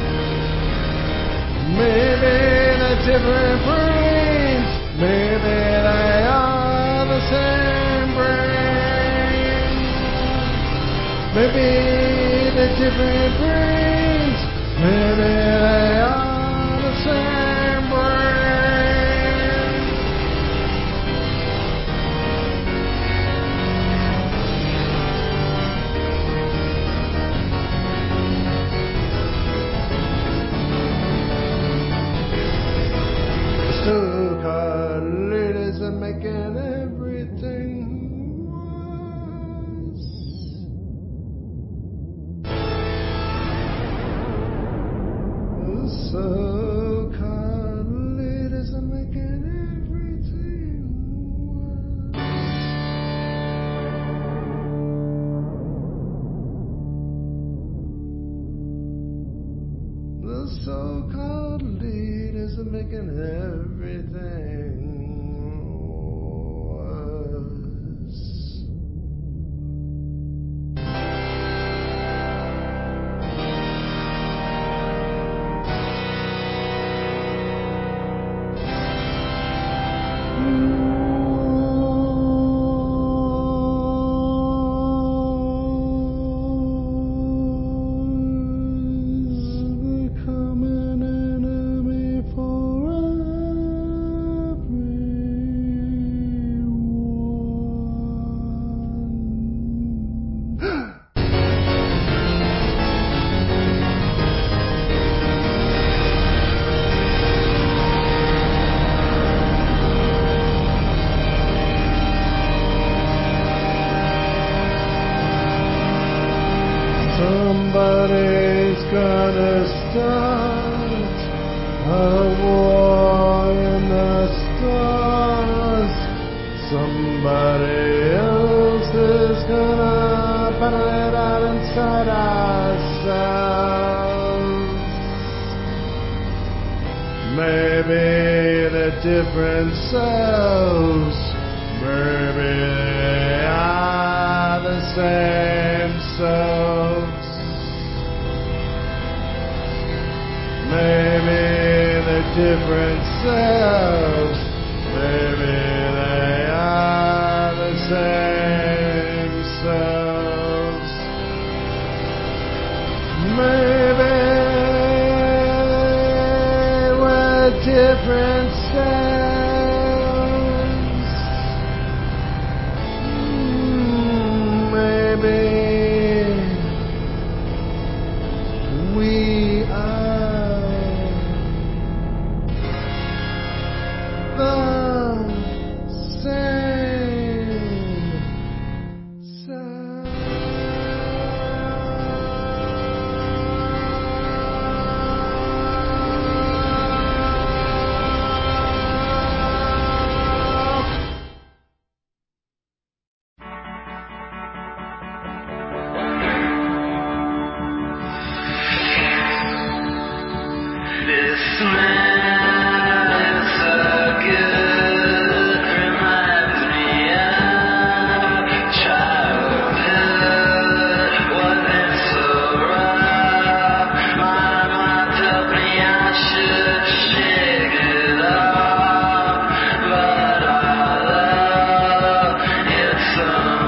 Maybe they're different brains. Maybe they are the same brain. Maybe they're different brains. Maybe they are the same brain. So-called leaders are making everything worse. The so-called leaders are making everything worse. The so-called leaders are making everything worse. Become an enemy for everyone. Somebody's gonna start a war in the stars. Somebody else is gonna battle it out inside ourselves. Maybe they're different selves. Maybe they are the same selves. Maybe they're different selves. Maybe they are the same selves. Maybe we're different selves. Mm, Maybe we are the same self. It's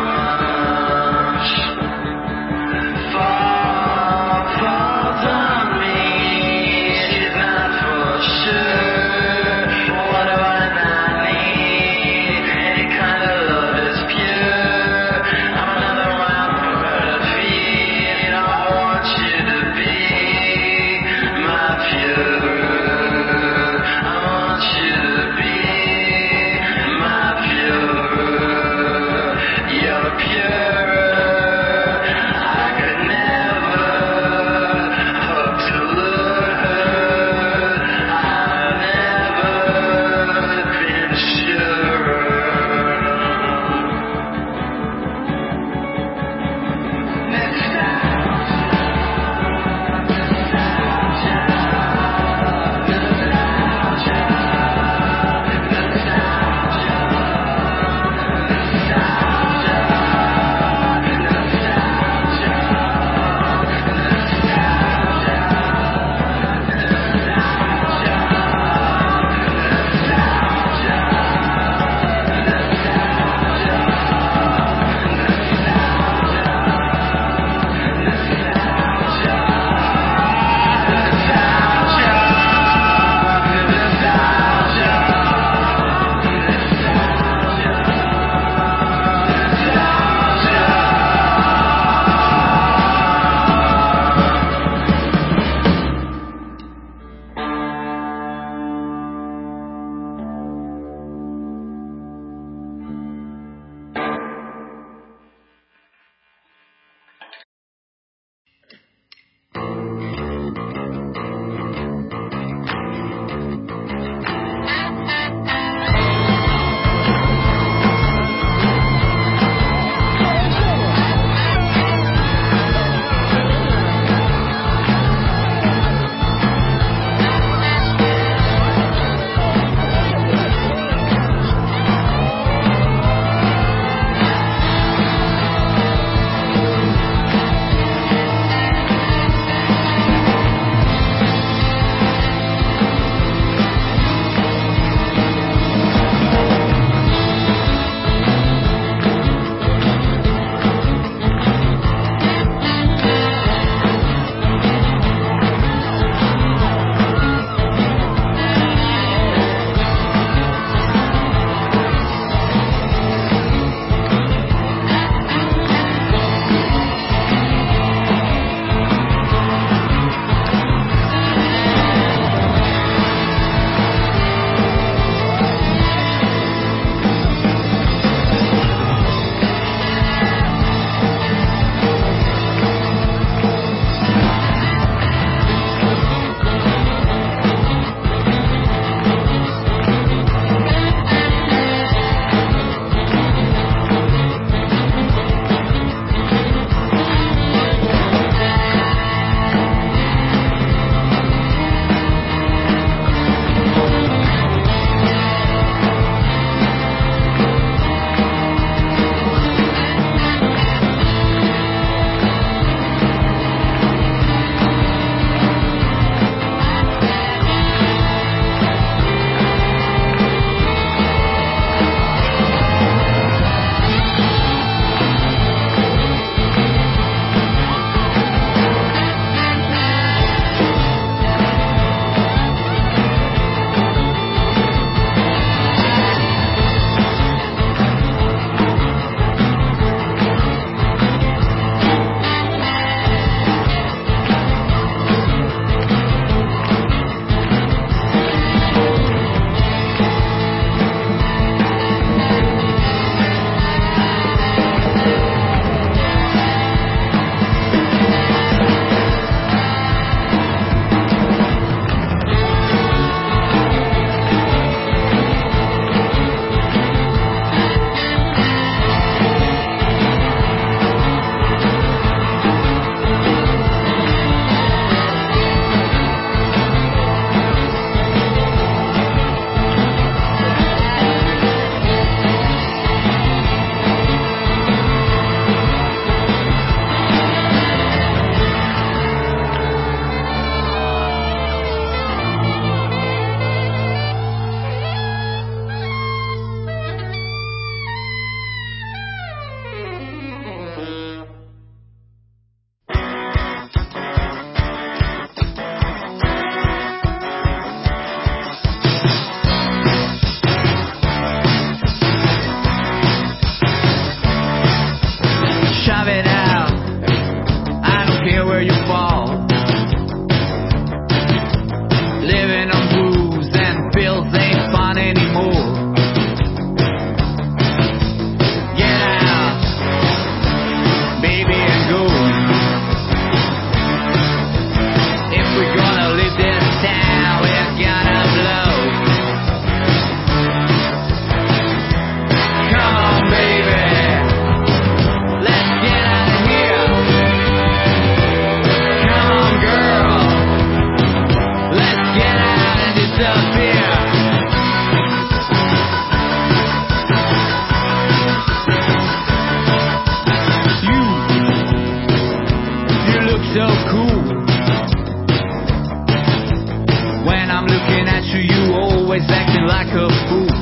a fool.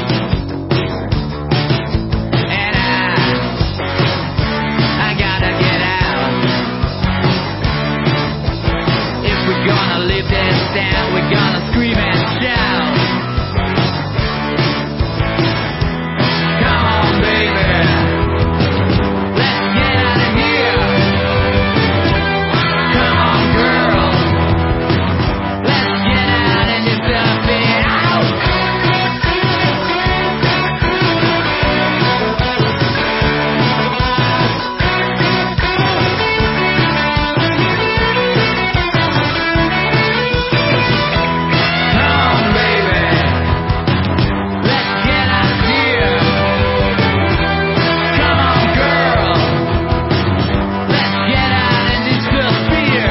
And I, I gotta get out. If we're gonna live this down, we're gonna scream and shout. Come on, baby. Let's get out of here. Come on, girl. Let's get out and disappear. Out. Come on, baby. Let's get out of here. Come on, girl. Let's get out and disappear.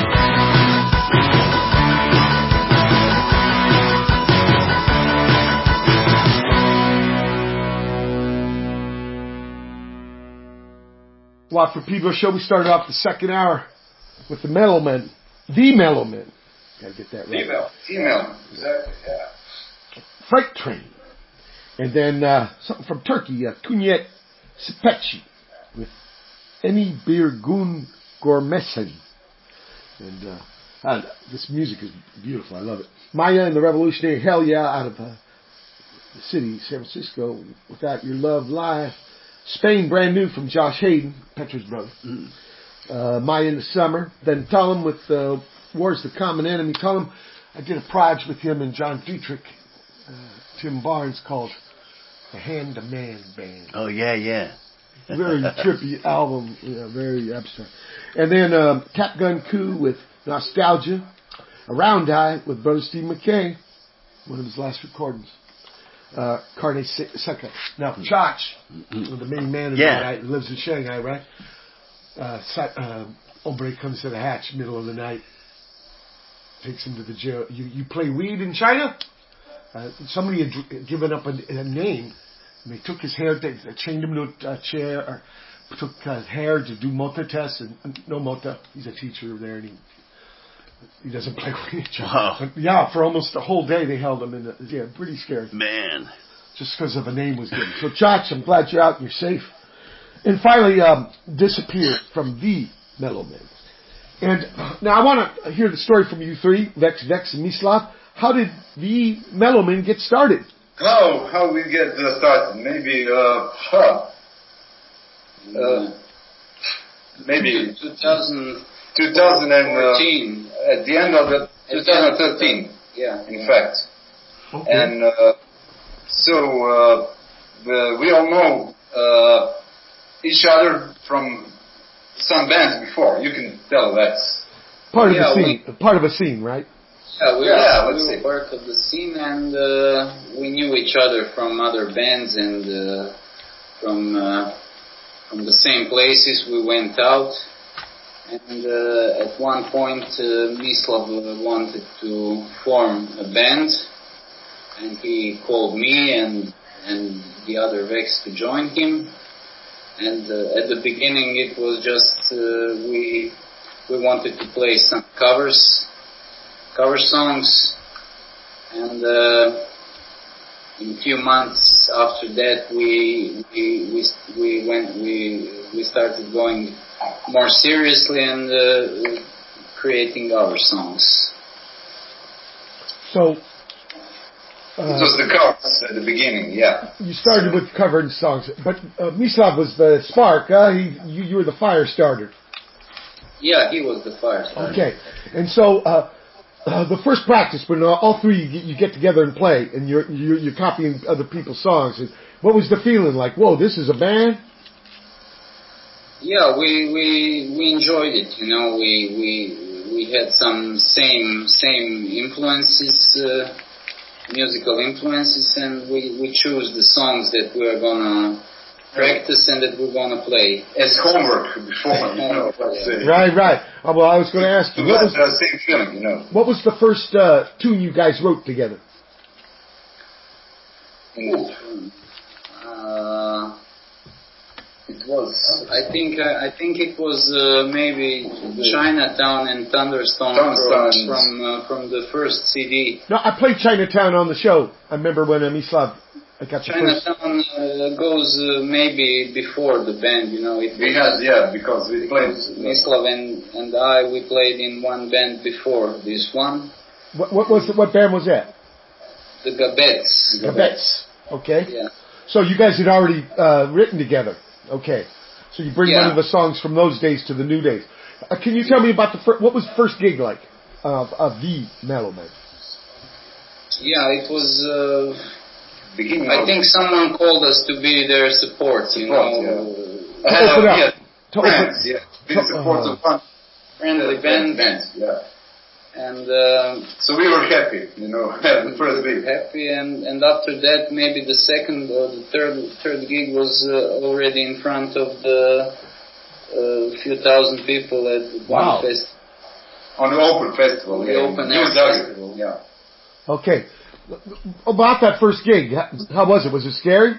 Watford People Show. We started off the second hour with the Metal Men. The Mellow Men. Gotta get that right. Female. Female. Exactly, yeah. Freight Train. And then uh, something from Turkey, uh, Kunyet Sepetçi with Eni Birgun Gormesen. And uh, uh, this music is beautiful. I love it. Maya and the Revolutionary Hell Yeah out of uh, the city, San Francisco. Without Your Love Live. Spain, brand new from Josh Hayden, Petra's brother. Mm. Uh, Maya in the Summer. Then Tullum with uh, War's the Common Enemy. Tullum, I did a project with him and John Dietrich, uh, Tim Barnes, called the Hand to Man Band. Oh, yeah, yeah. Very trippy album, you know, very abstract. And then uh, Cap Gun Coup with Nostalgia. A Round Eye with Brother Steve McKay, one of his last recordings. Uh, Carne Seca. Now, Chach, the main man in Yeah. the night, lives in Shanghai, right? Uh, uh, Hombre comes to the hatch, middle of the night, takes him to the jail. You, you play weed in China? Uh, somebody had dr- given up a, a name, and they took his hair, they, they chained him to a chair, or took uh, hair to do Mota tests, and, and no Mota, he's a teacher there, and he, he doesn't play weed. Wow. But yeah, for almost a whole day they held him in the, yeah, pretty scary. Man. Just because of a name was given. So, Chach, I'm glad you're out and you're safe. And finally, um, Disappear from the Mellow Men. And uh, now I want to hear the story from you three, Vex, Vex, and Mislav. How did the Mellow Men get started? How how we get uh, started? Maybe uh, huh. uh maybe two thousand fourteen uh, at the end of the twenty thirteen. Yeah. In fact. Okay. And uh, so uh, the, we all know uh, each other from some bands before. You can tell that's part of yeah, a scene. we, part of a scene, right? Yeah, we, yeah, we let's were see. part of the scene, and uh, we knew each other from other bands and uh, from uh, from the same places. We went out, and uh, at one point, uh, Mislav wanted to form a band, and he called me and and the other Vex to join him. And uh, at the beginning, it was just uh, we we wanted to play some covers. cover songs, and uh, in a few months after that we we we we went we we started going more seriously and uh, creating our songs. So uh, it was the covers at the beginning, yeah. You started with covering songs, but uh, Mislav was the spark. Uh, he, you, you were the fire starter. Yeah, he was the fire starter. Okay, and so. Uh, Uh, the first practice when uh, all three you get, you get together and play, and you're, you're you're copying other people's songs. And what was the feeling like? Whoa, this is a band. Yeah, we we we enjoyed it. You know, we we we had some same same influences, uh, musical influences, and we we chose the songs that we are gonna practice and that we're gonna play as homework before. You know, right, right. Oh, well, I was going to ask you. What was the same feeling, you know? What was the first uh, tune you guys wrote together? Uh, It was. I think uh, I think it was uh, maybe Chinatown and Thunderstone Thunderstone. from from, uh, from the first C D. No, I played Chinatown on the show. I remember when uh, Mislav I got the first. Chinatown uh, goes uh, maybe before the band, you know. It We had, yeah, because we played. Mislav and, and I, we played in one band before this one. What, what was the, what band was that? The Gabettes. Gabettes. Okay. Yeah. So you guys had already uh, written together. Okay. So you bring Yeah. one of the songs from those days to the new days. Uh, can you tell me about the fir- what was the first gig like of of the Mellow Man? Yeah, it was. Uh, Beginning I of- think someone called us to be their support. You Support, know, yeah. uh, I had, open uh, up. yeah, To open- friends, yeah. Be the support uh, of one friendly uh, band, band, yeah. and uh, So we were happy, you know, the first we were gig. happy. And, and after that, maybe the second or the third third gig was uh, already in front of the uh, few thousand people at the Wow. fest. On the open festival, The yeah. open New air Zagreb, festival. yeah. Okay. About that first gig, how how was it? Was it scary?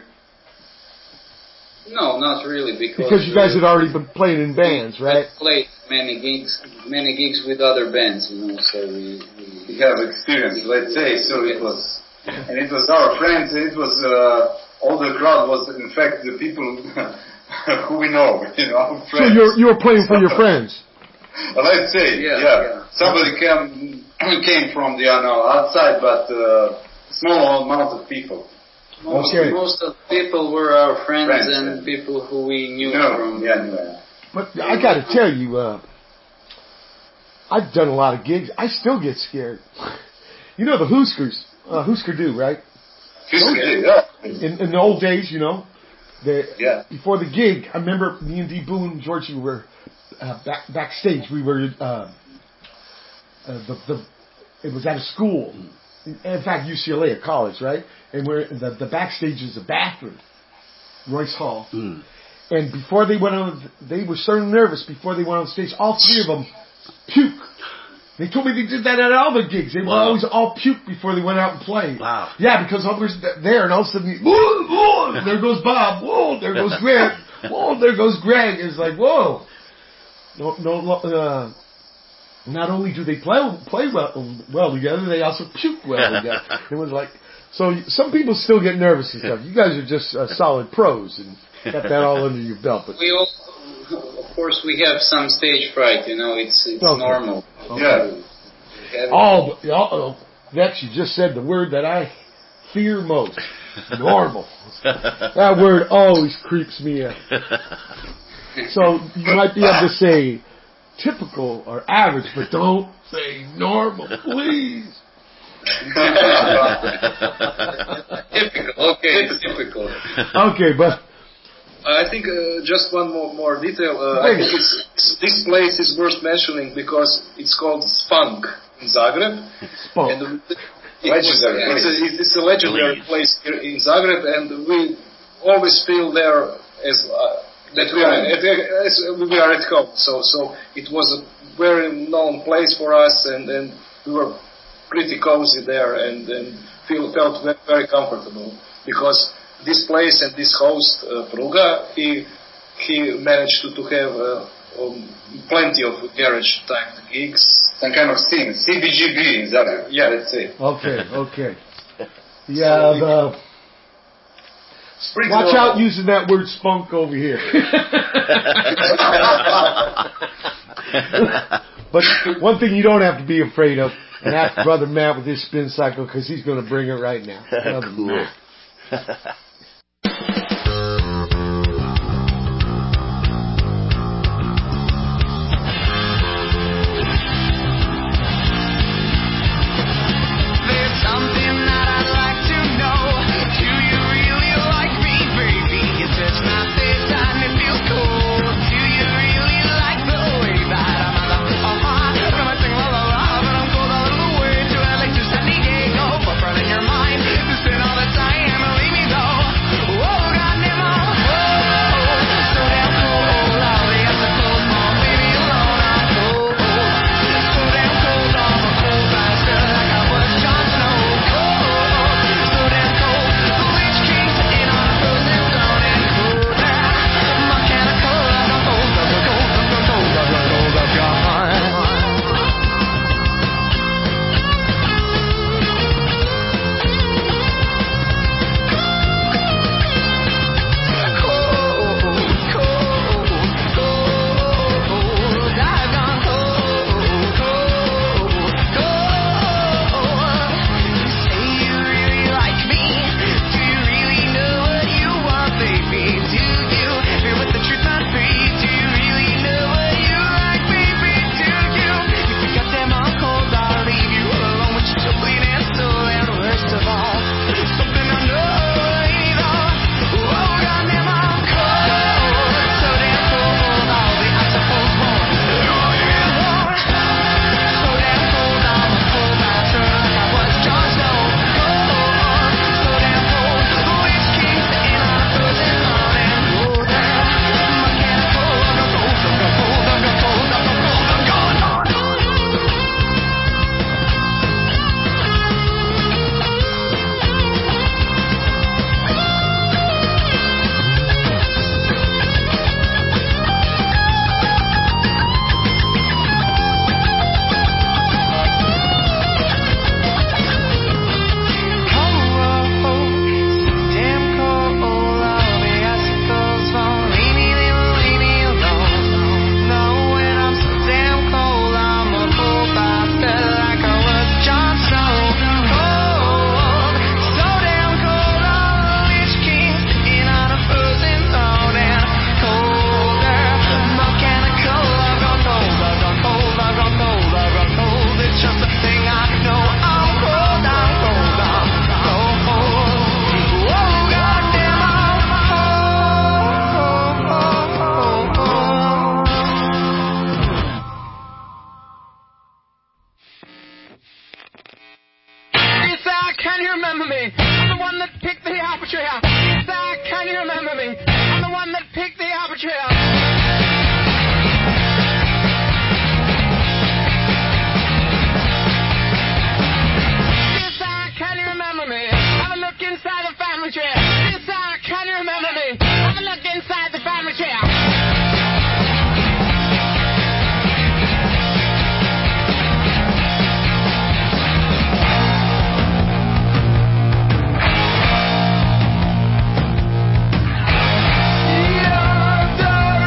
No, not really, because Because you guys uh, had already been playing in bands, right? we played many gigs, many gigs with other bands, you know. So we, we We have experience, let's say, so it was, and it was our friends, and it was, uh, all the crowd was, in fact, the people who we know, you know, our So friends. you're you were playing for your friends. Let's say, Yeah, yeah. yeah. Somebody came, came from the, uh, no, outside, but, uh, small amount of people. Most, Okay. most of the people were our friends, Friends, and yeah. people who we knew No, from. yeah, no. But I got to tell you, uh, I've done a lot of gigs. I still get scared. You know the Hooskers, uh, Hoosker Do, right? Yeah. In, in the old days, you know, the, Yeah. before the gig, I remember me and D. Boone, Georgie were uh, back backstage. We were uh, uh, the the it was at a school, in fact U C L A, a college, right? And we're the the backstage is a bathroom, Royce Hall. Mm. And before they went on, they were so nervous before they went on stage. All three of them puke. They told me they did that at all their gigs. They would Wow. always all puke before they went out and played. Wow. Yeah, because others there, and all of a sudden, whoa, whoa, there goes Bob. Whoa, there goes Greg. Whoa, there goes Greg. It's like, whoa. No, no. Uh, not only do they play play well well together, they also puke well together. It was like, so some people still get nervous and stuff. You guys are just uh, solid pros and got that all under your belt. But We all, of course, we have some stage fright. You know, it's it's Okay. normal. Okay. Yeah. We have- Oh, but- uh-oh. Vex, you just said the word that I fear most. Normal. That word always creeps me out. So you might be able to say typical or average, but don't say normal, please. Typical. Okay, it's typical. Okay, but I think uh, just one more, more detail. Uh, I Wait. think it's, it's, this place is worth mentioning because it's called Spunk in Zagreb. Spunk. And it Legendary was, it's, a, place. it's a legendary Please. place here in Zagreb, and we always feel there as uh, that we are at, as we are at home. So so it was a very known place for us, and, and we were pretty cozy there, and, and feel felt ve- very comfortable because this place and this host uh, Pruga, he he managed to, to have uh, um, plenty of garage type gigs. Some kind of scene, C B G B in Zagreb. Yeah. Let's say. okay, okay. Yeah, the, Pretty watch normal. out using that word spunk over here. But one thing you don't have to be afraid of, and that's Brother Matt with his spin cycle, because he's going to bring it right now. Brother Cool. Matt. There's something that I'd like to know. Do you really like me, baby? You touch my face and it feels cold. Do you really like the way that I'm at the heart? When I sing la la la, but I'm cold all the way to L A to San Diego. But right in your mind, to spend all the time, leave me though. can you remember me? I'm the one that picked the apple tree. Sir, can you remember me? I'm the one that picked the apple tree. Can you remember me? Have a look inside the family tree. Dear sir, can you remember me? Have a look inside the family tree. You're the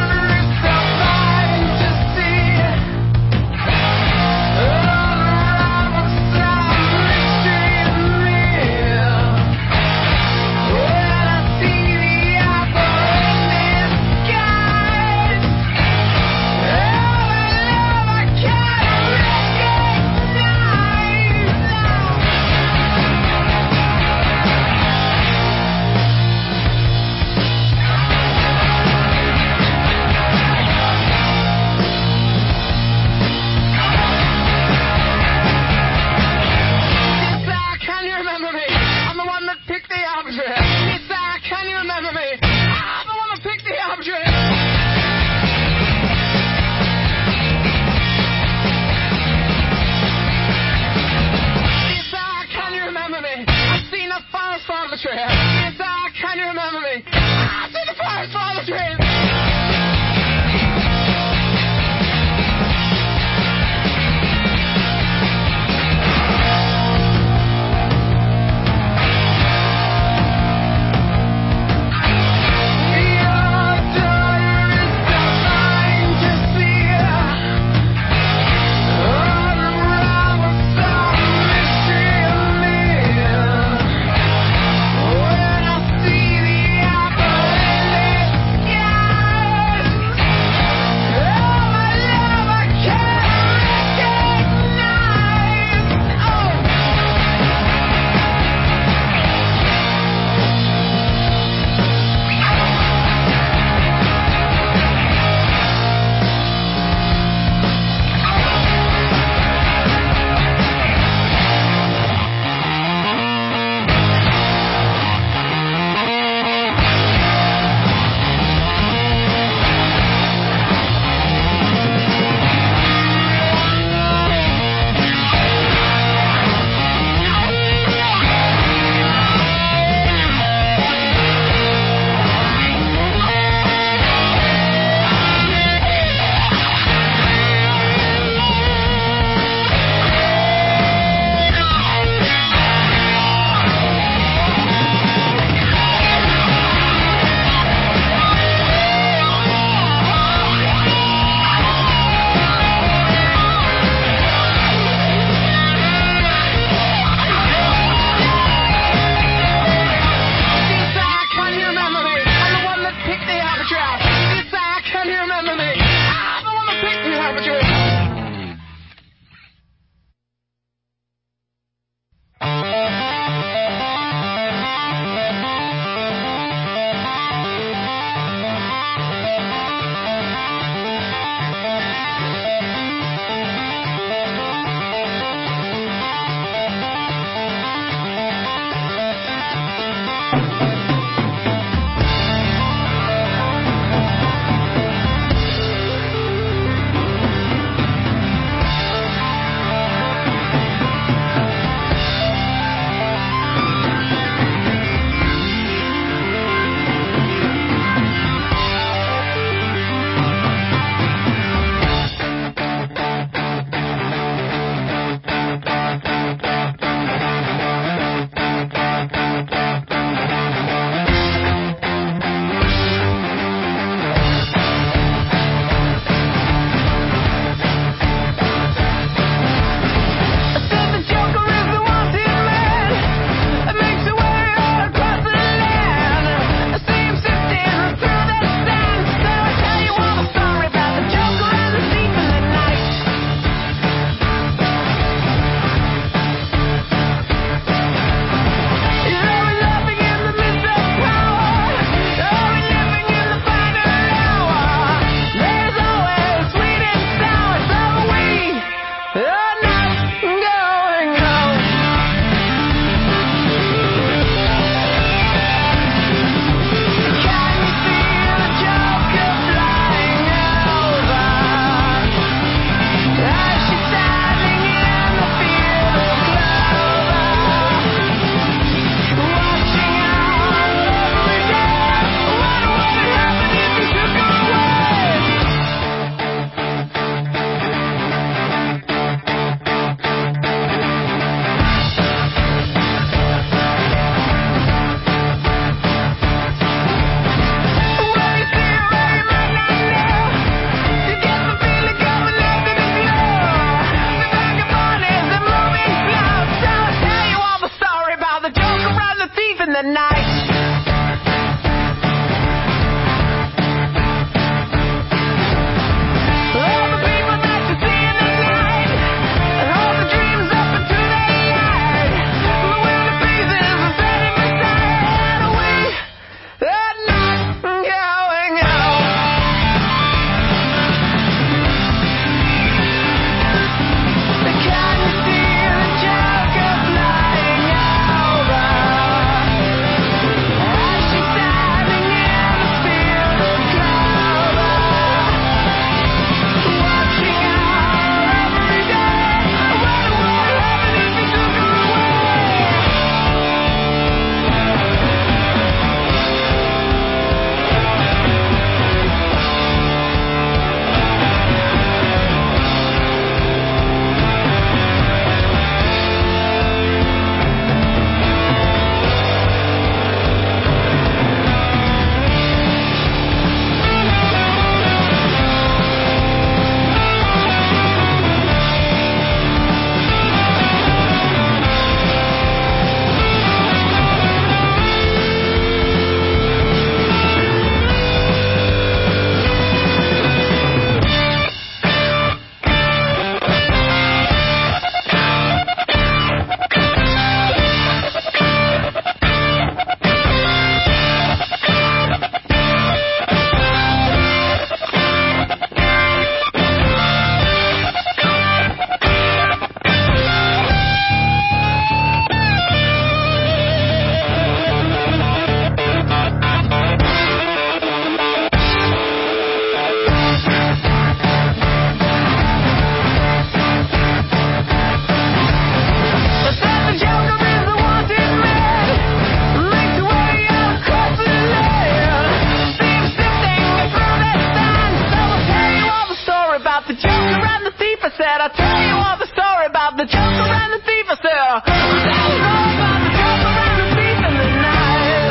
around the thief, I said, tell me all about the truck around the thief in the night.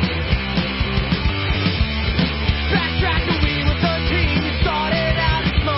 Backtrack, we were thirteen. We started out as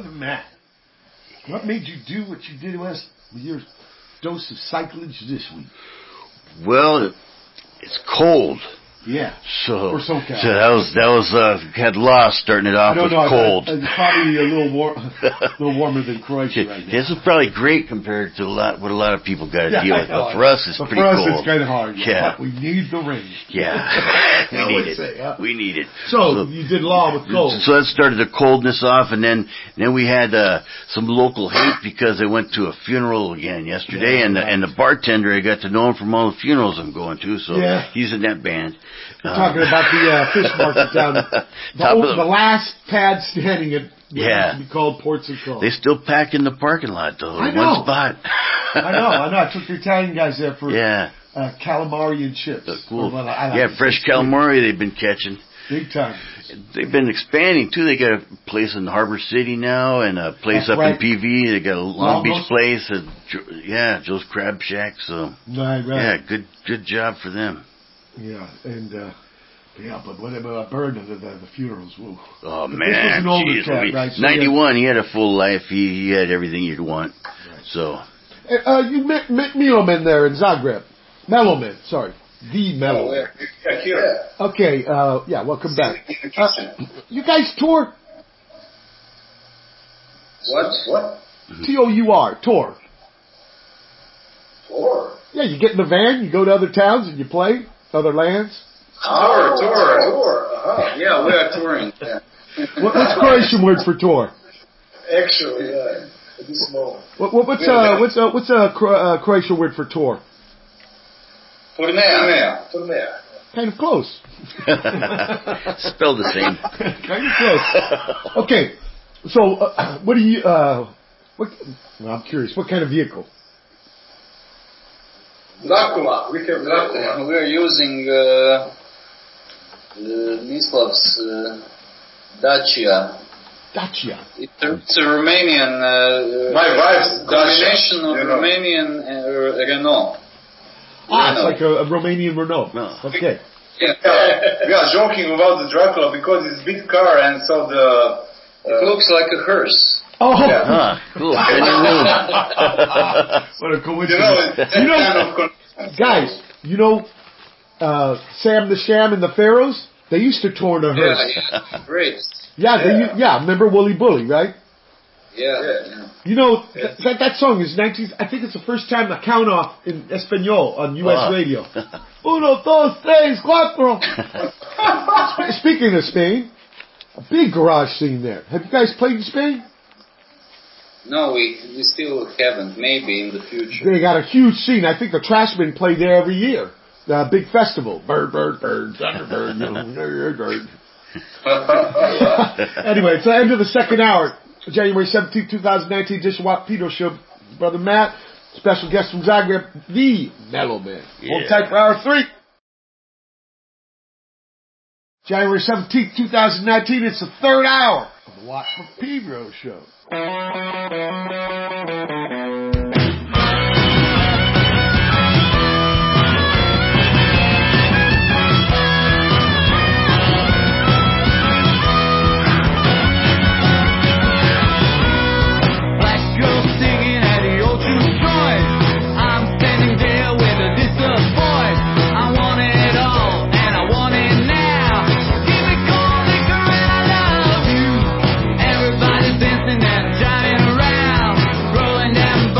Brother Matt, what made you do what you did with your dose of cyclage this week? Well, it's cold. Yeah. So, Or SoCal. so that was that was uh, had lost starting it off I don't with know, cold. I, I, it's probably a little war, a little warmer than Croatia right now. This is probably great compared to a lot what a lot of people got to Yeah, deal I with. know. But for us, it's But pretty for us, cold. it's kind of hard. Yeah. Yeah. But we need the rain. Yeah, I we always need it. say, huh? We need it. So, you did law with cold. So that started the coldness off, and then then we had uh, some local hate because I went to a funeral again yesterday, Yeah, and the, right. and the bartender, I got to know him from all the funerals I'm going to. So Yeah. he's in that band. We're talking about the uh, fish market down the, Top old, of the- the last pad standing at what Yeah. used to be called Ports and Cove. They still pack in the parking lot though. I in know. One spot. I know, I know. I took the Italian guys there for Yeah. uh, calamari and chips. Cool. Or what I like Yeah, to fresh say. calamari they've been catching. Big time. They've been expanding too. They got a place in Harbor City now, and a place That's up right. in P V. They got a Long Longos? Beach place. A, Jo- yeah, Joe's Crab Shack. So Right, right. yeah, good good job for them. Yeah, and uh, yeah, but what about Bird and the, the, the funerals? Woo. Oh But man, this was an older jeez, cat, Louis. right? So ninety-one. He had a full life. He he had everything you'd want. Right. So Uh, you met, met Meloman there in Zagreb. Meloman, sorry. The Meloman. Oh, yeah. Yeah, here. Okay, uh, yeah, welcome back. Uh, you guys tour? What? What? T O U R, tour. Tour? Yeah, you get in the van, you go to other towns and you play, other lands. Tour, tour. Tour. Uh-huh. Yeah, we are touring. Yeah. What, what's Croatian word for tour? Actually, yeah. At this moment. What, what, what's uh, what's uh, what's a Cro- uh, Croatian word for tour? Turneja. Turneja. Kind of close. spelled the same. Kind of close. Okay, so uh, what do you? Uh, what? Well, I'm curious. What kind of vehicle? Dracula. We have Dracula. We are using uh, uh, Mislav's uh, Dacia. Dacia. It's a, it's a Romanian uh, My wife's combination Dacia, of you know. Romanian and uh, Renault. Ah, Renault. it's like a, a Romanian Renault. No. Okay. Yeah. We are joking about the Dracula because it's big car and so the... It looks like a hearse. Oh, Yeah. Ah, cool. what a You coincidence! know, it's that You know- kind of... Con- Guys, you know uh, Sam the Sham and the Pharaohs? They used to tour in a Yeah, hearse. yeah. Great. Yeah, they, Yeah. yeah. Remember Wooly Bully, right? Yeah. Yeah. yeah. You know th- that that song is nineteen. I think it's the first time the count off in Espanol on U S Ah. radio. Uno, dos, tres, cuatro. Speaking of Spain, a big garage scene there. Have you guys played in Spain? No, we we still haven't. Maybe in the future. They got a huge scene. I think the Trashmen play there every year. The big festival. Bird, bird, bird, thunderbird, you know, bird, bird. Anyway, it's the end of the second hour. January seventeenth, twenty nineteen, Dish Watt Pito Show. Brother Matt, special guest from Zagreb, the Mellow Man. Hold Yeah. tight for hour three. January seventeenth, twenty nineteen, it's the third hour of the Watt from Pedro Show. Black girl singing at the O two joint. I'm standing there with a distant voice. I want it all and I want it now. Give me cold liquor and I love you. Everybody's dancing and driving around, rolling down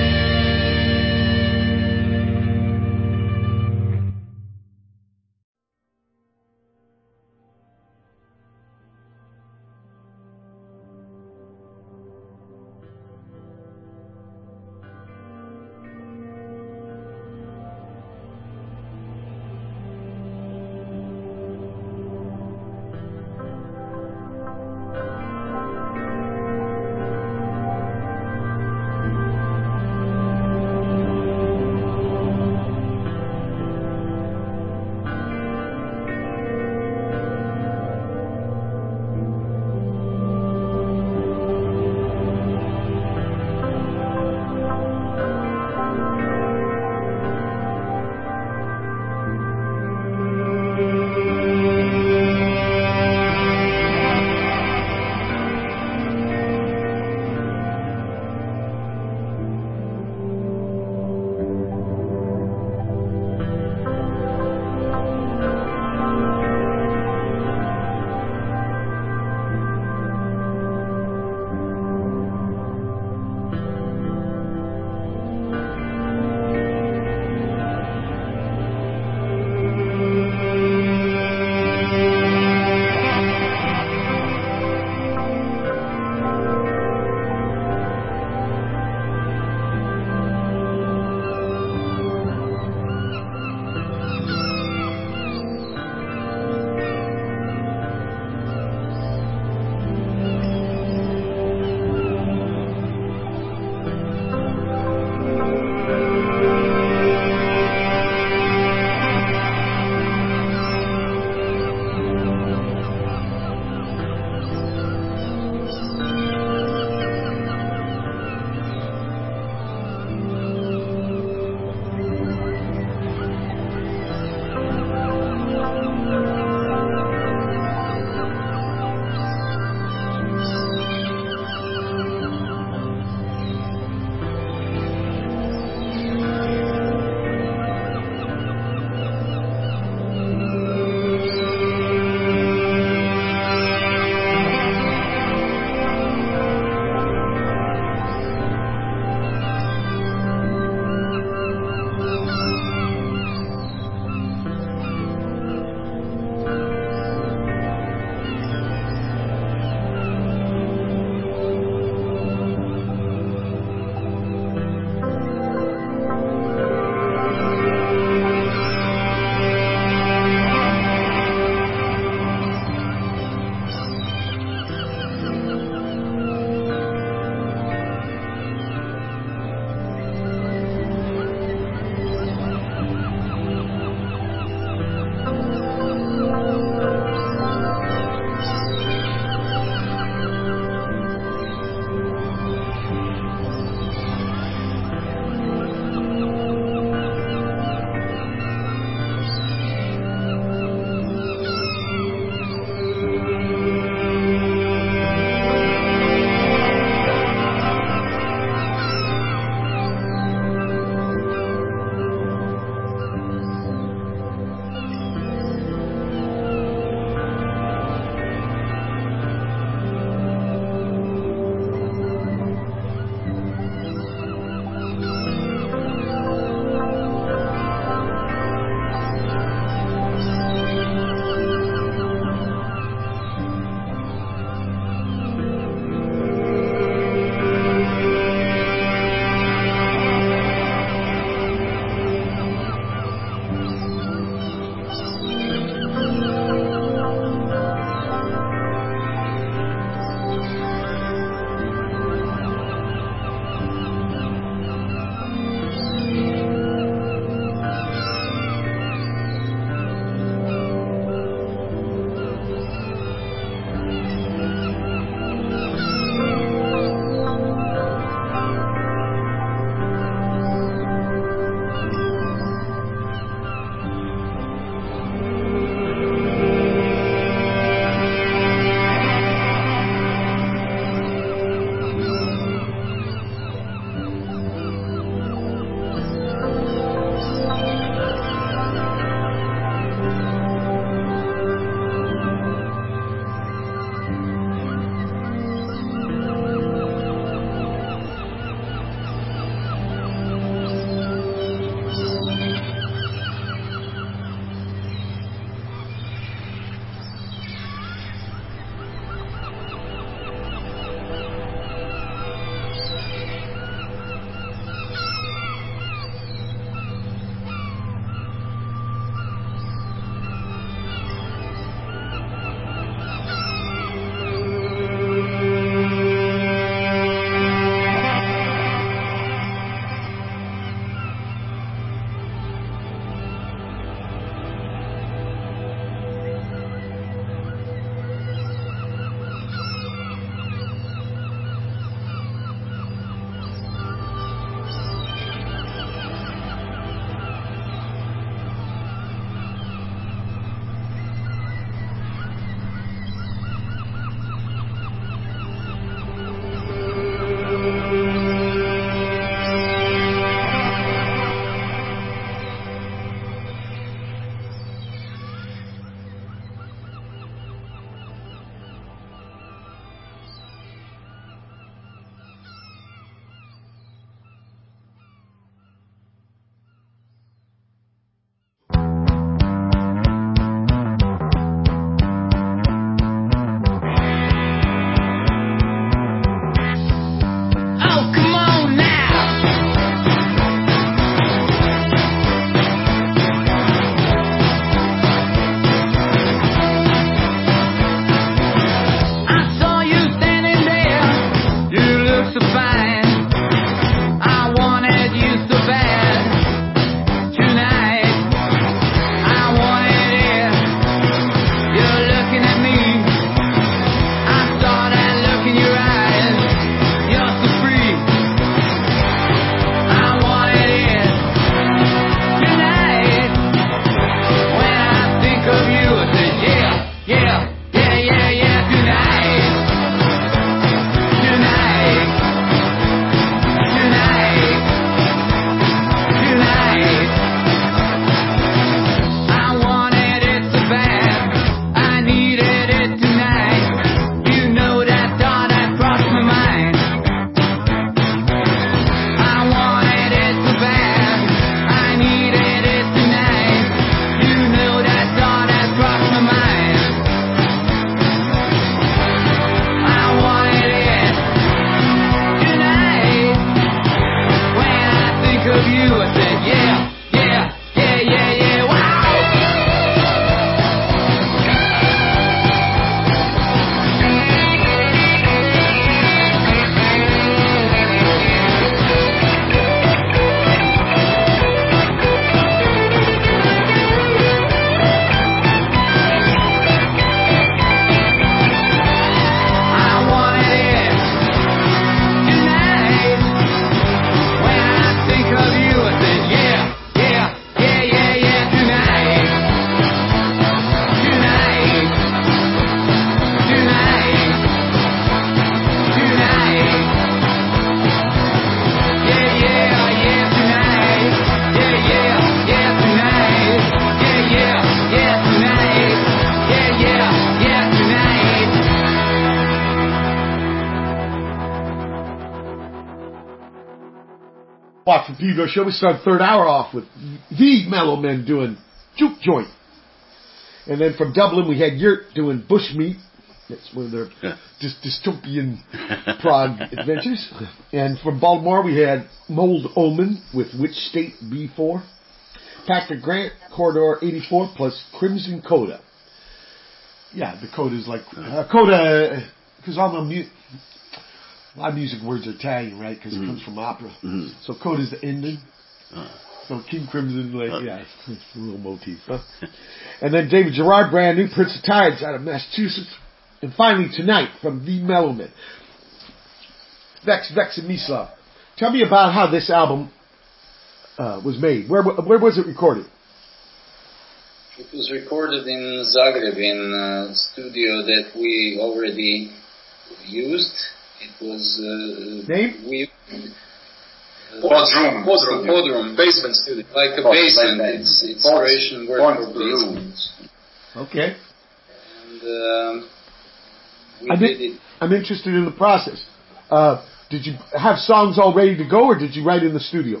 Watch the Pedro show. We started third hour off with the Mellow Men doing Juke Joint. And then from Dublin, we had Yurt doing Bushmeat. That's one of their dy- dystopian prog adventures. And from Baltimore, we had Mold Omen with Which State B four. Patrick Grant, Corridor eighty-four, plus Crimson Coda. Yeah, the Coda is like, uh, Coda, because all the mu- a lot of music words are Italian, right? Because mm-hmm. it comes from opera. Mm-hmm. So Coda is the ending. Uh. So King Crimson, like, uh. yeah, it's a little motif, huh? And then David Gerard, brand new, Prince of Tides out of Massachusetts. And finally tonight, from The Mellow Men, Vex, Vex and Mislav. Tell me about how this album uh, was made. Where where was it recorded? It was recorded in Zagreb, in a studio that we already used. It was... Uh, Name? We, Podroom. Podroom. Podroom. Basement studio. Like a Pod, basement. basement. It's, it's Croatian word for basement. Okay. And um, we I'm, did in, it. I'm interested in the process. Uh, did you have songs all ready to go, or did you write in the studio?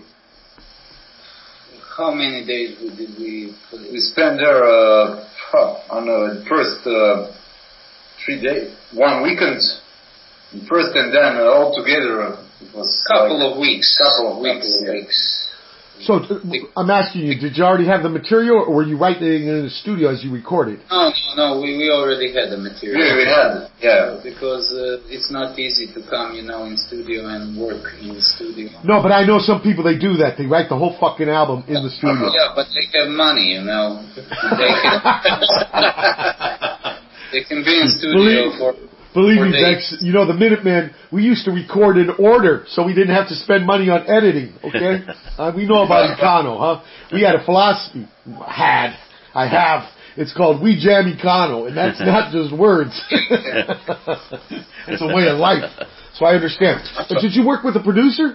How many days did we put it? We spent there uh, on the first uh, three days, one weekend, first, and then uh, all together uh, it was couple like of weeks. Couple of weeks. Couple of Yeah. weeks. So uh, I'm asking you, did you already have the material, or were you writing it in the studio as you recorded? No, no, no. We we already had the material. Yeah, we had it. Yeah. Because uh, it's not easy to come, you know, in studio and work in the studio. No, but I know some people, they do that. They write the whole fucking album in the studio. Yeah, but they have money, you know. They can, they can be in studio Believe, for. Believe for me, days. Vex, you know, the Minutemen, we used to record in order, so we didn't have to spend money on editing, okay? uh, we know about Econo, huh? We had a philosophy. Had. I have. It's called We Jam Econo, and that's not just words. It's a way of life. So I understand. But did you work with a producer?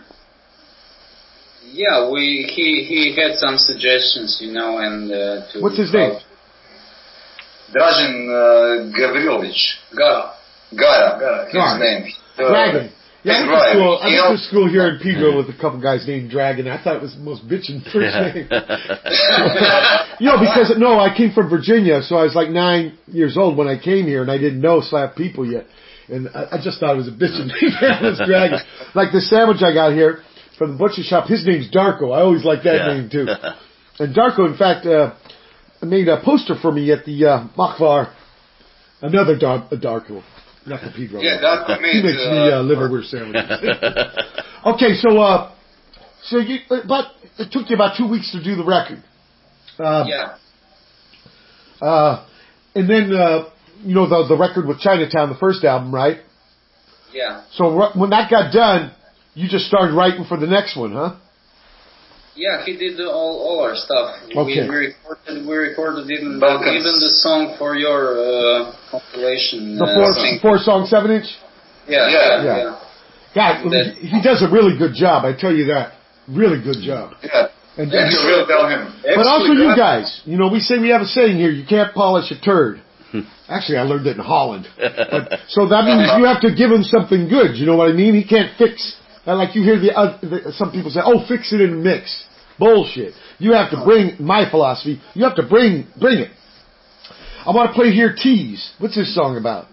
Yeah, we he he had some suggestions, you know, and uh, to what's his name? Dražen uh, Gavrilović. Gara. Gara. Gara. His Gara. name. Uh, Dragon. Yeah, I went, right. to school, I You went know- to school here in Pedro with a couple guys named Dragon. I thought it was the most bitchin' first name. You know, because, no, I came from Virginia, so I was like nine years old when I came here, and I didn't know slap people yet. And I, I just thought it was a bitchin' name, this Dragon. Like the sandwich I got here from the butcher shop, his name's Darko. I always like that Yeah. name, too. And Darko, in fact, uh, made a poster for me at the uh, Machvar, another Dar- uh, Darko. Not the Pedro. Yeah, Darko He made, makes me uh, uh, liverwurst sandwiches. Okay, so uh, so you, but it took you about two weeks to do the record. Uh, Yeah. Uh, and then uh, you know the the record with Chinatown, the first album, right? Yeah. So r- when that got done, you just started writing for the next one, huh? Yeah, he did all all our stuff. Okay. We, we recorded we recorded even the, Balkans. even the song for your uh, compilation. The uh, four thing. four song seven inch. Yeah, Yeah. yeah, Yeah. yeah. God, That- he does a really good job. I tell you that, really good job. Yeah. And, And you will tell him. But also Actually, you that- guys, you know, we say we have a saying here, you can't polish a turd. Actually, I learned it in Holland. But, so that means you have to give him something good, you know what I mean? He can't fix, uh, like you hear the, uh, the some people say, oh, fix it in a mix. Bullshit. You have to bring, my philosophy, you have to bring, bring it. I want to play here Tease. What's this song about?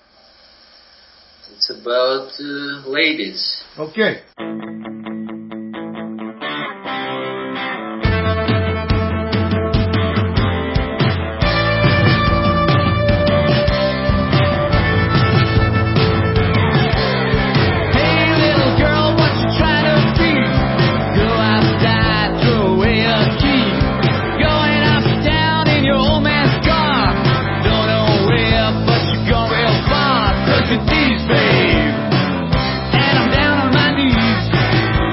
It's about uh, ladies. Okay. Hey little girl, what you trying to be? Go outside, throw away a key. Going up and down in your old man's car. Don't know where, but you're going real far. Look at these, babe. And I'm down on my knees.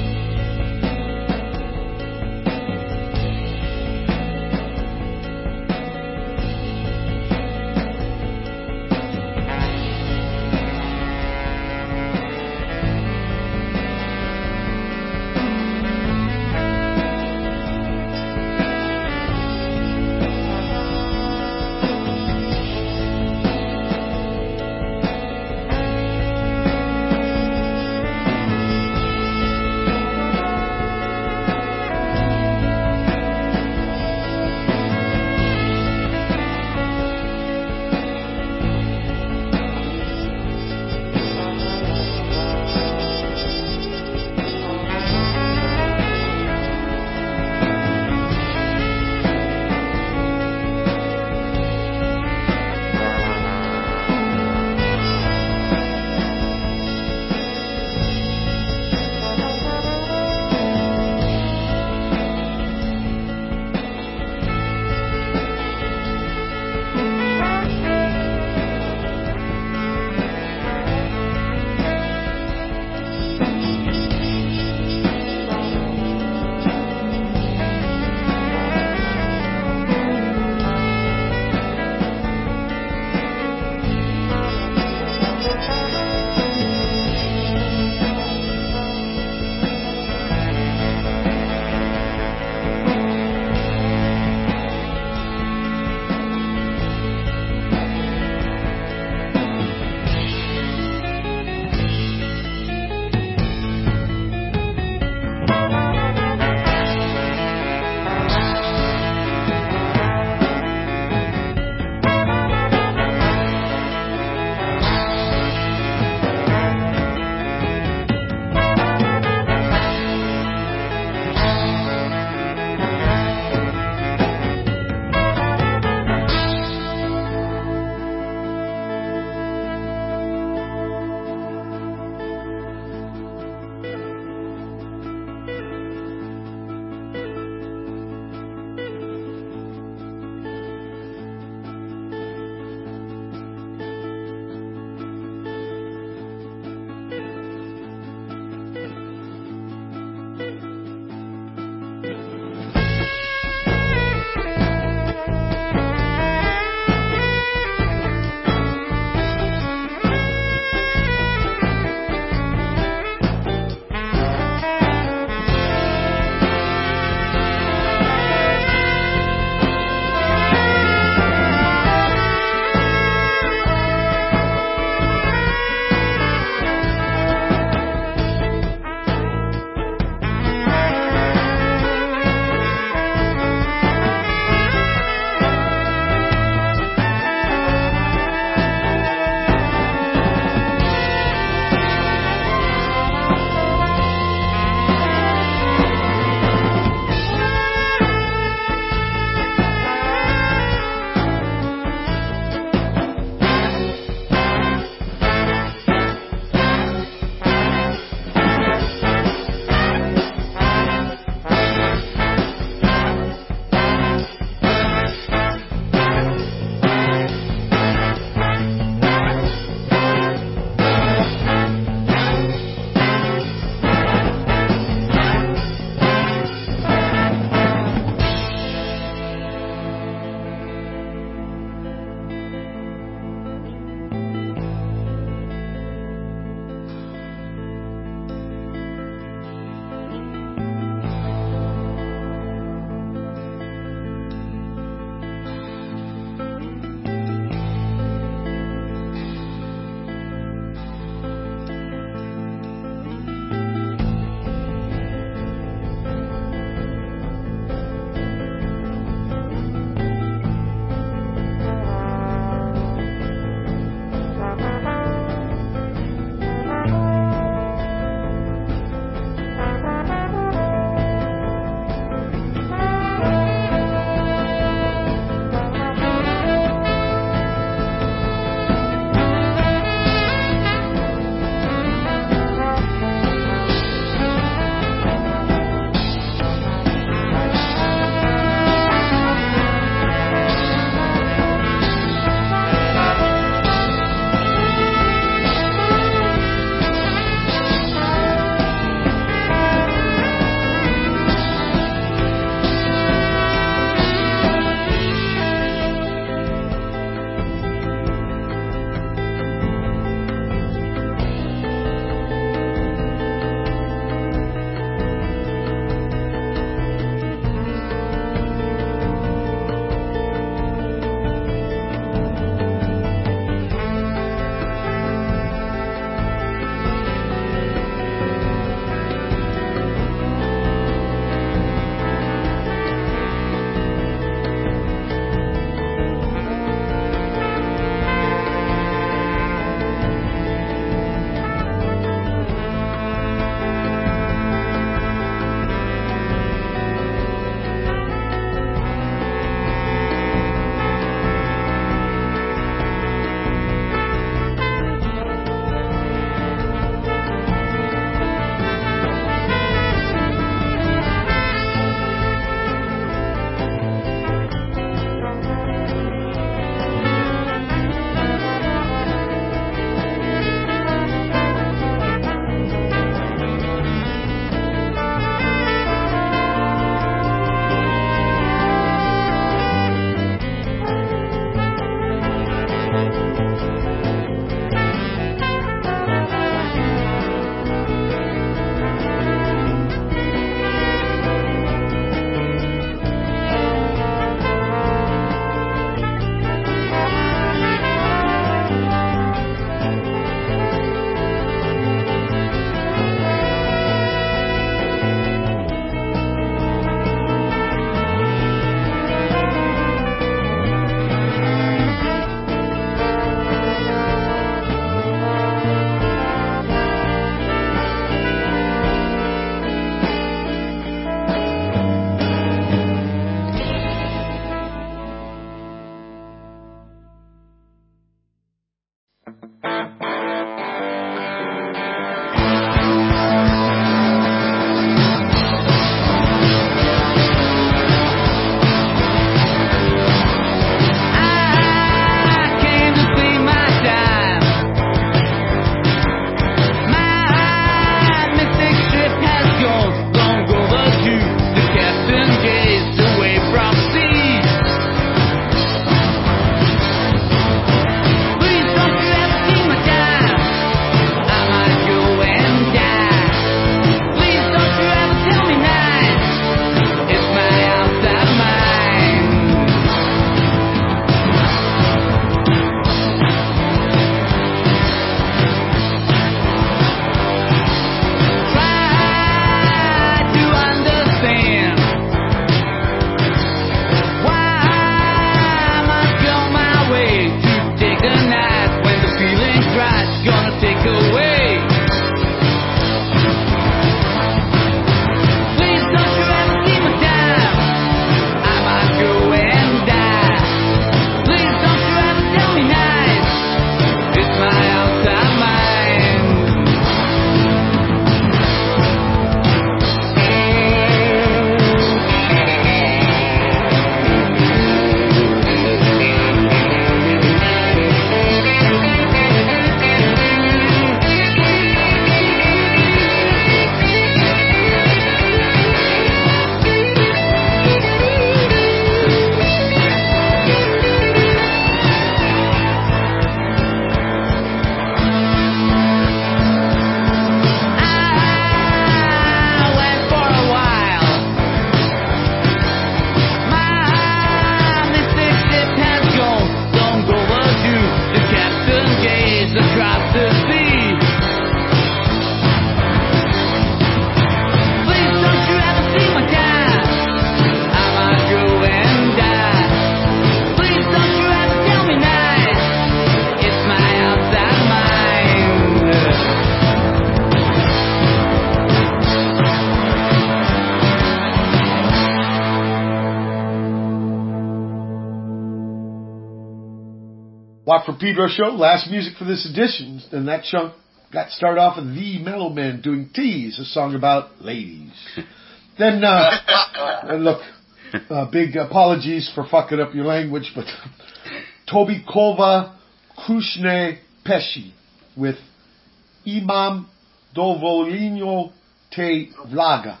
Watt from Pedro show, last music for this edition, and that chunk got started off with The Mellow Men doing Tease, a song about ladies. Then, uh, and look, uh, big apologies for fucking up your language, but Toby Kova Krushne Pesci with Imam Dovolino Te Vlaga.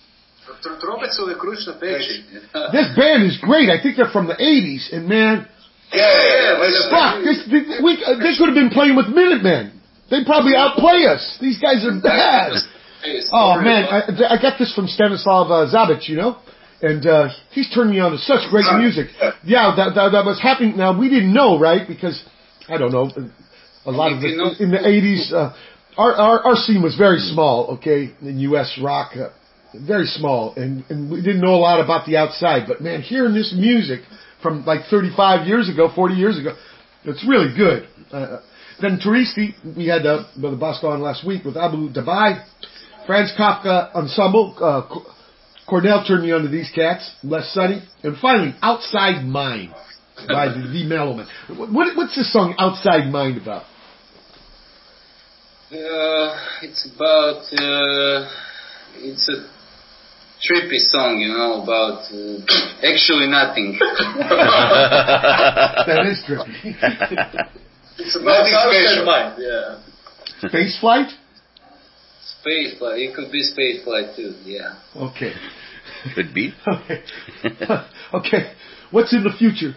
This band is great. I think they're from the eighties, and man, Yeah, yeah, fuck, this, this, we, uh, they could have been playing with Minutemen. They probably outplay us. These guys are bad. Oh man, I, I got this from Stanislav uh, Zabic, you know, and uh, he's turned me on to such great music. Yeah, that, that that was happening. Now we didn't know, right? Because I don't know, a lot of the in the eighties, uh, our, our our scene was very small. Okay, in U S rock, uh, very small, and and we didn't know a lot about the outside. But man, hearing this music from like thirty-five years ago, forty years ago, it's really good. Uh, then Turisti, we had uh, Brother Bosco on last week with Abu Dabai. Franz Kafka Ensemble, uh, Cornell turned me on to these cats, Less Sunny. And finally, Outside Mind by the, the Mellow Men. What, what's this song, Outside Mind, about? Uh, it's about, uh, it's a trippy song, you know, about uh, actually nothing. That is trippy. It's about outside mind, yeah. Space flight? Space flight. It could be space flight too, yeah. Okay. Could be. Okay. Okay. What's in the future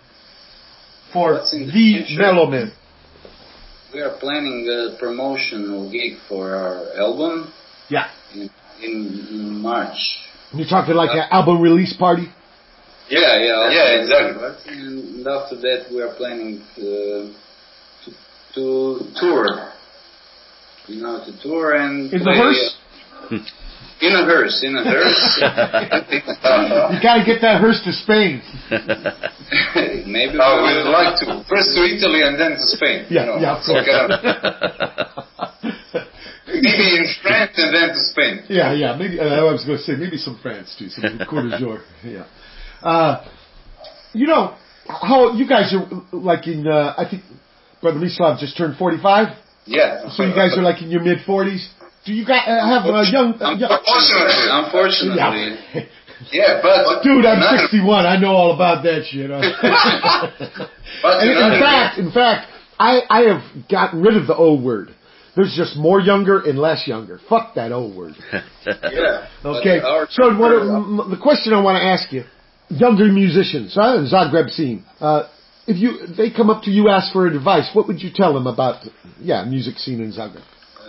for What's in the, the future? Mellow Men? We are planning a promotional gig for our album. Yeah. In, in, in March. You're talking like an album release party? Yeah, yeah. Yeah, exactly. And after that, we are planning to, to, to tour. You know, to tour and in play, the hearse. Uh, in a hearse, in a hearse. You got to get that hearse to Spain. Maybe. I would like to first to Italy and then to Spain. Yeah, you know, yeah, of so course. kind of, maybe in France and then to Spain. Yeah, yeah. Maybe uh, I was going to say maybe some France too, some Côte d'Azur. Yeah. Uh, you know how you guys are like in? Uh, I think Brother Mislav just turned forty-five. Yeah. So you guys are like in your mid forties. Do you guys uh, have a young? Uh, young Unfortunately, unfortunately. Yeah. Yeah, but dude, I'm sixty-one. I know all about that shit. Huh? But and, in in fact, in fact, I I have gotten rid of the O word. There's just more younger and less younger. Fuck that O word. Yeah. Okay. So what, uh, the question I want to ask you: younger musicians, huh? Zagreb scene. Uh, if you they come up to you, ask for advice, what would you tell them about yeah music scene in Zagreb?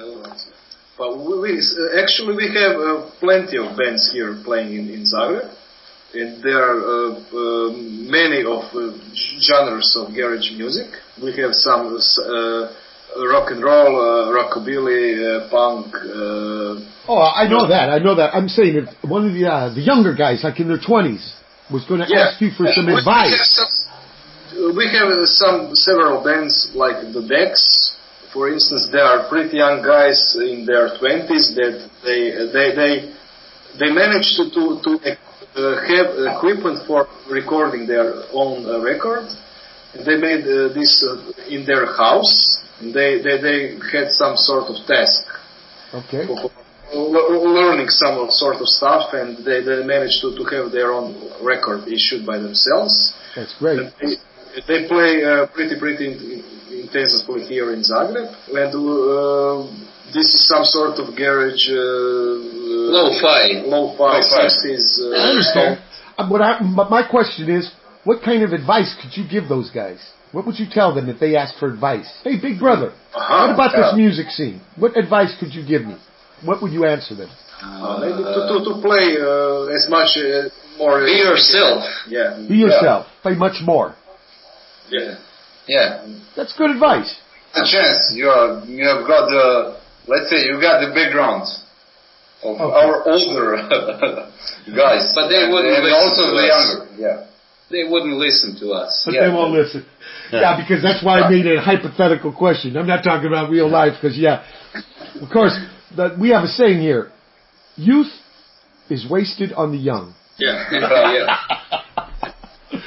But we, we, actually, we have uh, plenty of bands here playing in, in Zagreb, and there are uh, uh, many of uh, genres of garage music. We have some uh, rock and roll, uh, rockabilly, uh, punk. Uh, oh, I know that. I know that. I'm saying if one of the uh, the younger guys, like in their twenties, was going to yeah. ask you for some we, advice. We have, some, we have uh, some several bands like the Decks. For instance, there are pretty young guys in their twenties that they they they they managed to to, to uh, have equipment for recording their own uh, record. They made uh, this uh, in their house. And they, they they had some sort of task. Okay. For, for learning some sort of stuff, and they, they managed to, to have their own record issued by themselves. That's great. They, they play uh, pretty pretty intensively here in Zagreb, and uh, this is some sort of garage uh, lo-fi, lo-fi sixties. Uh, I understand. Uh, what I, but my question is, what kind of advice could you give those guys? What would you tell them if they asked for advice? Hey, big brother, uh-huh, what about yeah. this music scene? What advice could you give me? What would you answer them? Uh, maybe to, to, to play uh, as much uh, more. Be yourself. Yeah. Be yourself. Yeah. Play much more. Yeah. Yeah. That's good advice. A chance. You are. You have got the. Let's say you got the background of okay. our older guys, but they and, wouldn't and listen also to the us. younger. Yeah. They wouldn't listen to us. But yeah. they won't listen. Yeah, because that's why I made it a hypothetical question. I'm not talking about real life, because yeah, of course, that we have a saying here: youth is wasted on the young. Yeah. yeah.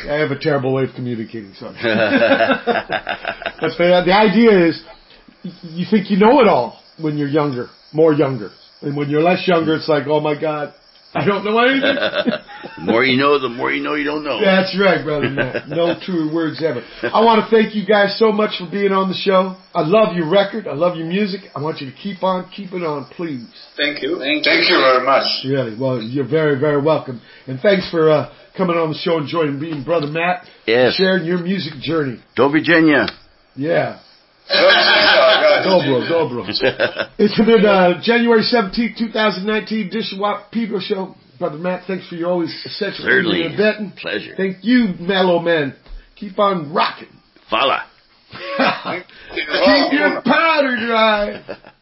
I have a terrible way of communicating, so. But the, the idea is, you think you know it all when you're younger, more younger. And when you're less younger, it's like, oh my God, I don't know anything. The more you know, the more you know you don't know. That's right, brother Matt. No truer words ever. I want to thank you guys so much for being on the show. I love your record. I love your music. I want you to keep on, keep it on, please. Thank you. Thank, Thank you very much. Really, well, you're very, very welcome. And thanks for uh, coming on the show and joining me and brother Matt. Yes. Sharing your music journey. Do Virginia. Yeah. Dobro, dobro. It's been uh, January seventeenth, twenty nineteen Dishwap Pedro Show. Brother Matt, thanks for your always essential Certainly. abetting. Pleasure. Thank you, Mellow Man. Keep on rocking. Fala. Keep your powder dry.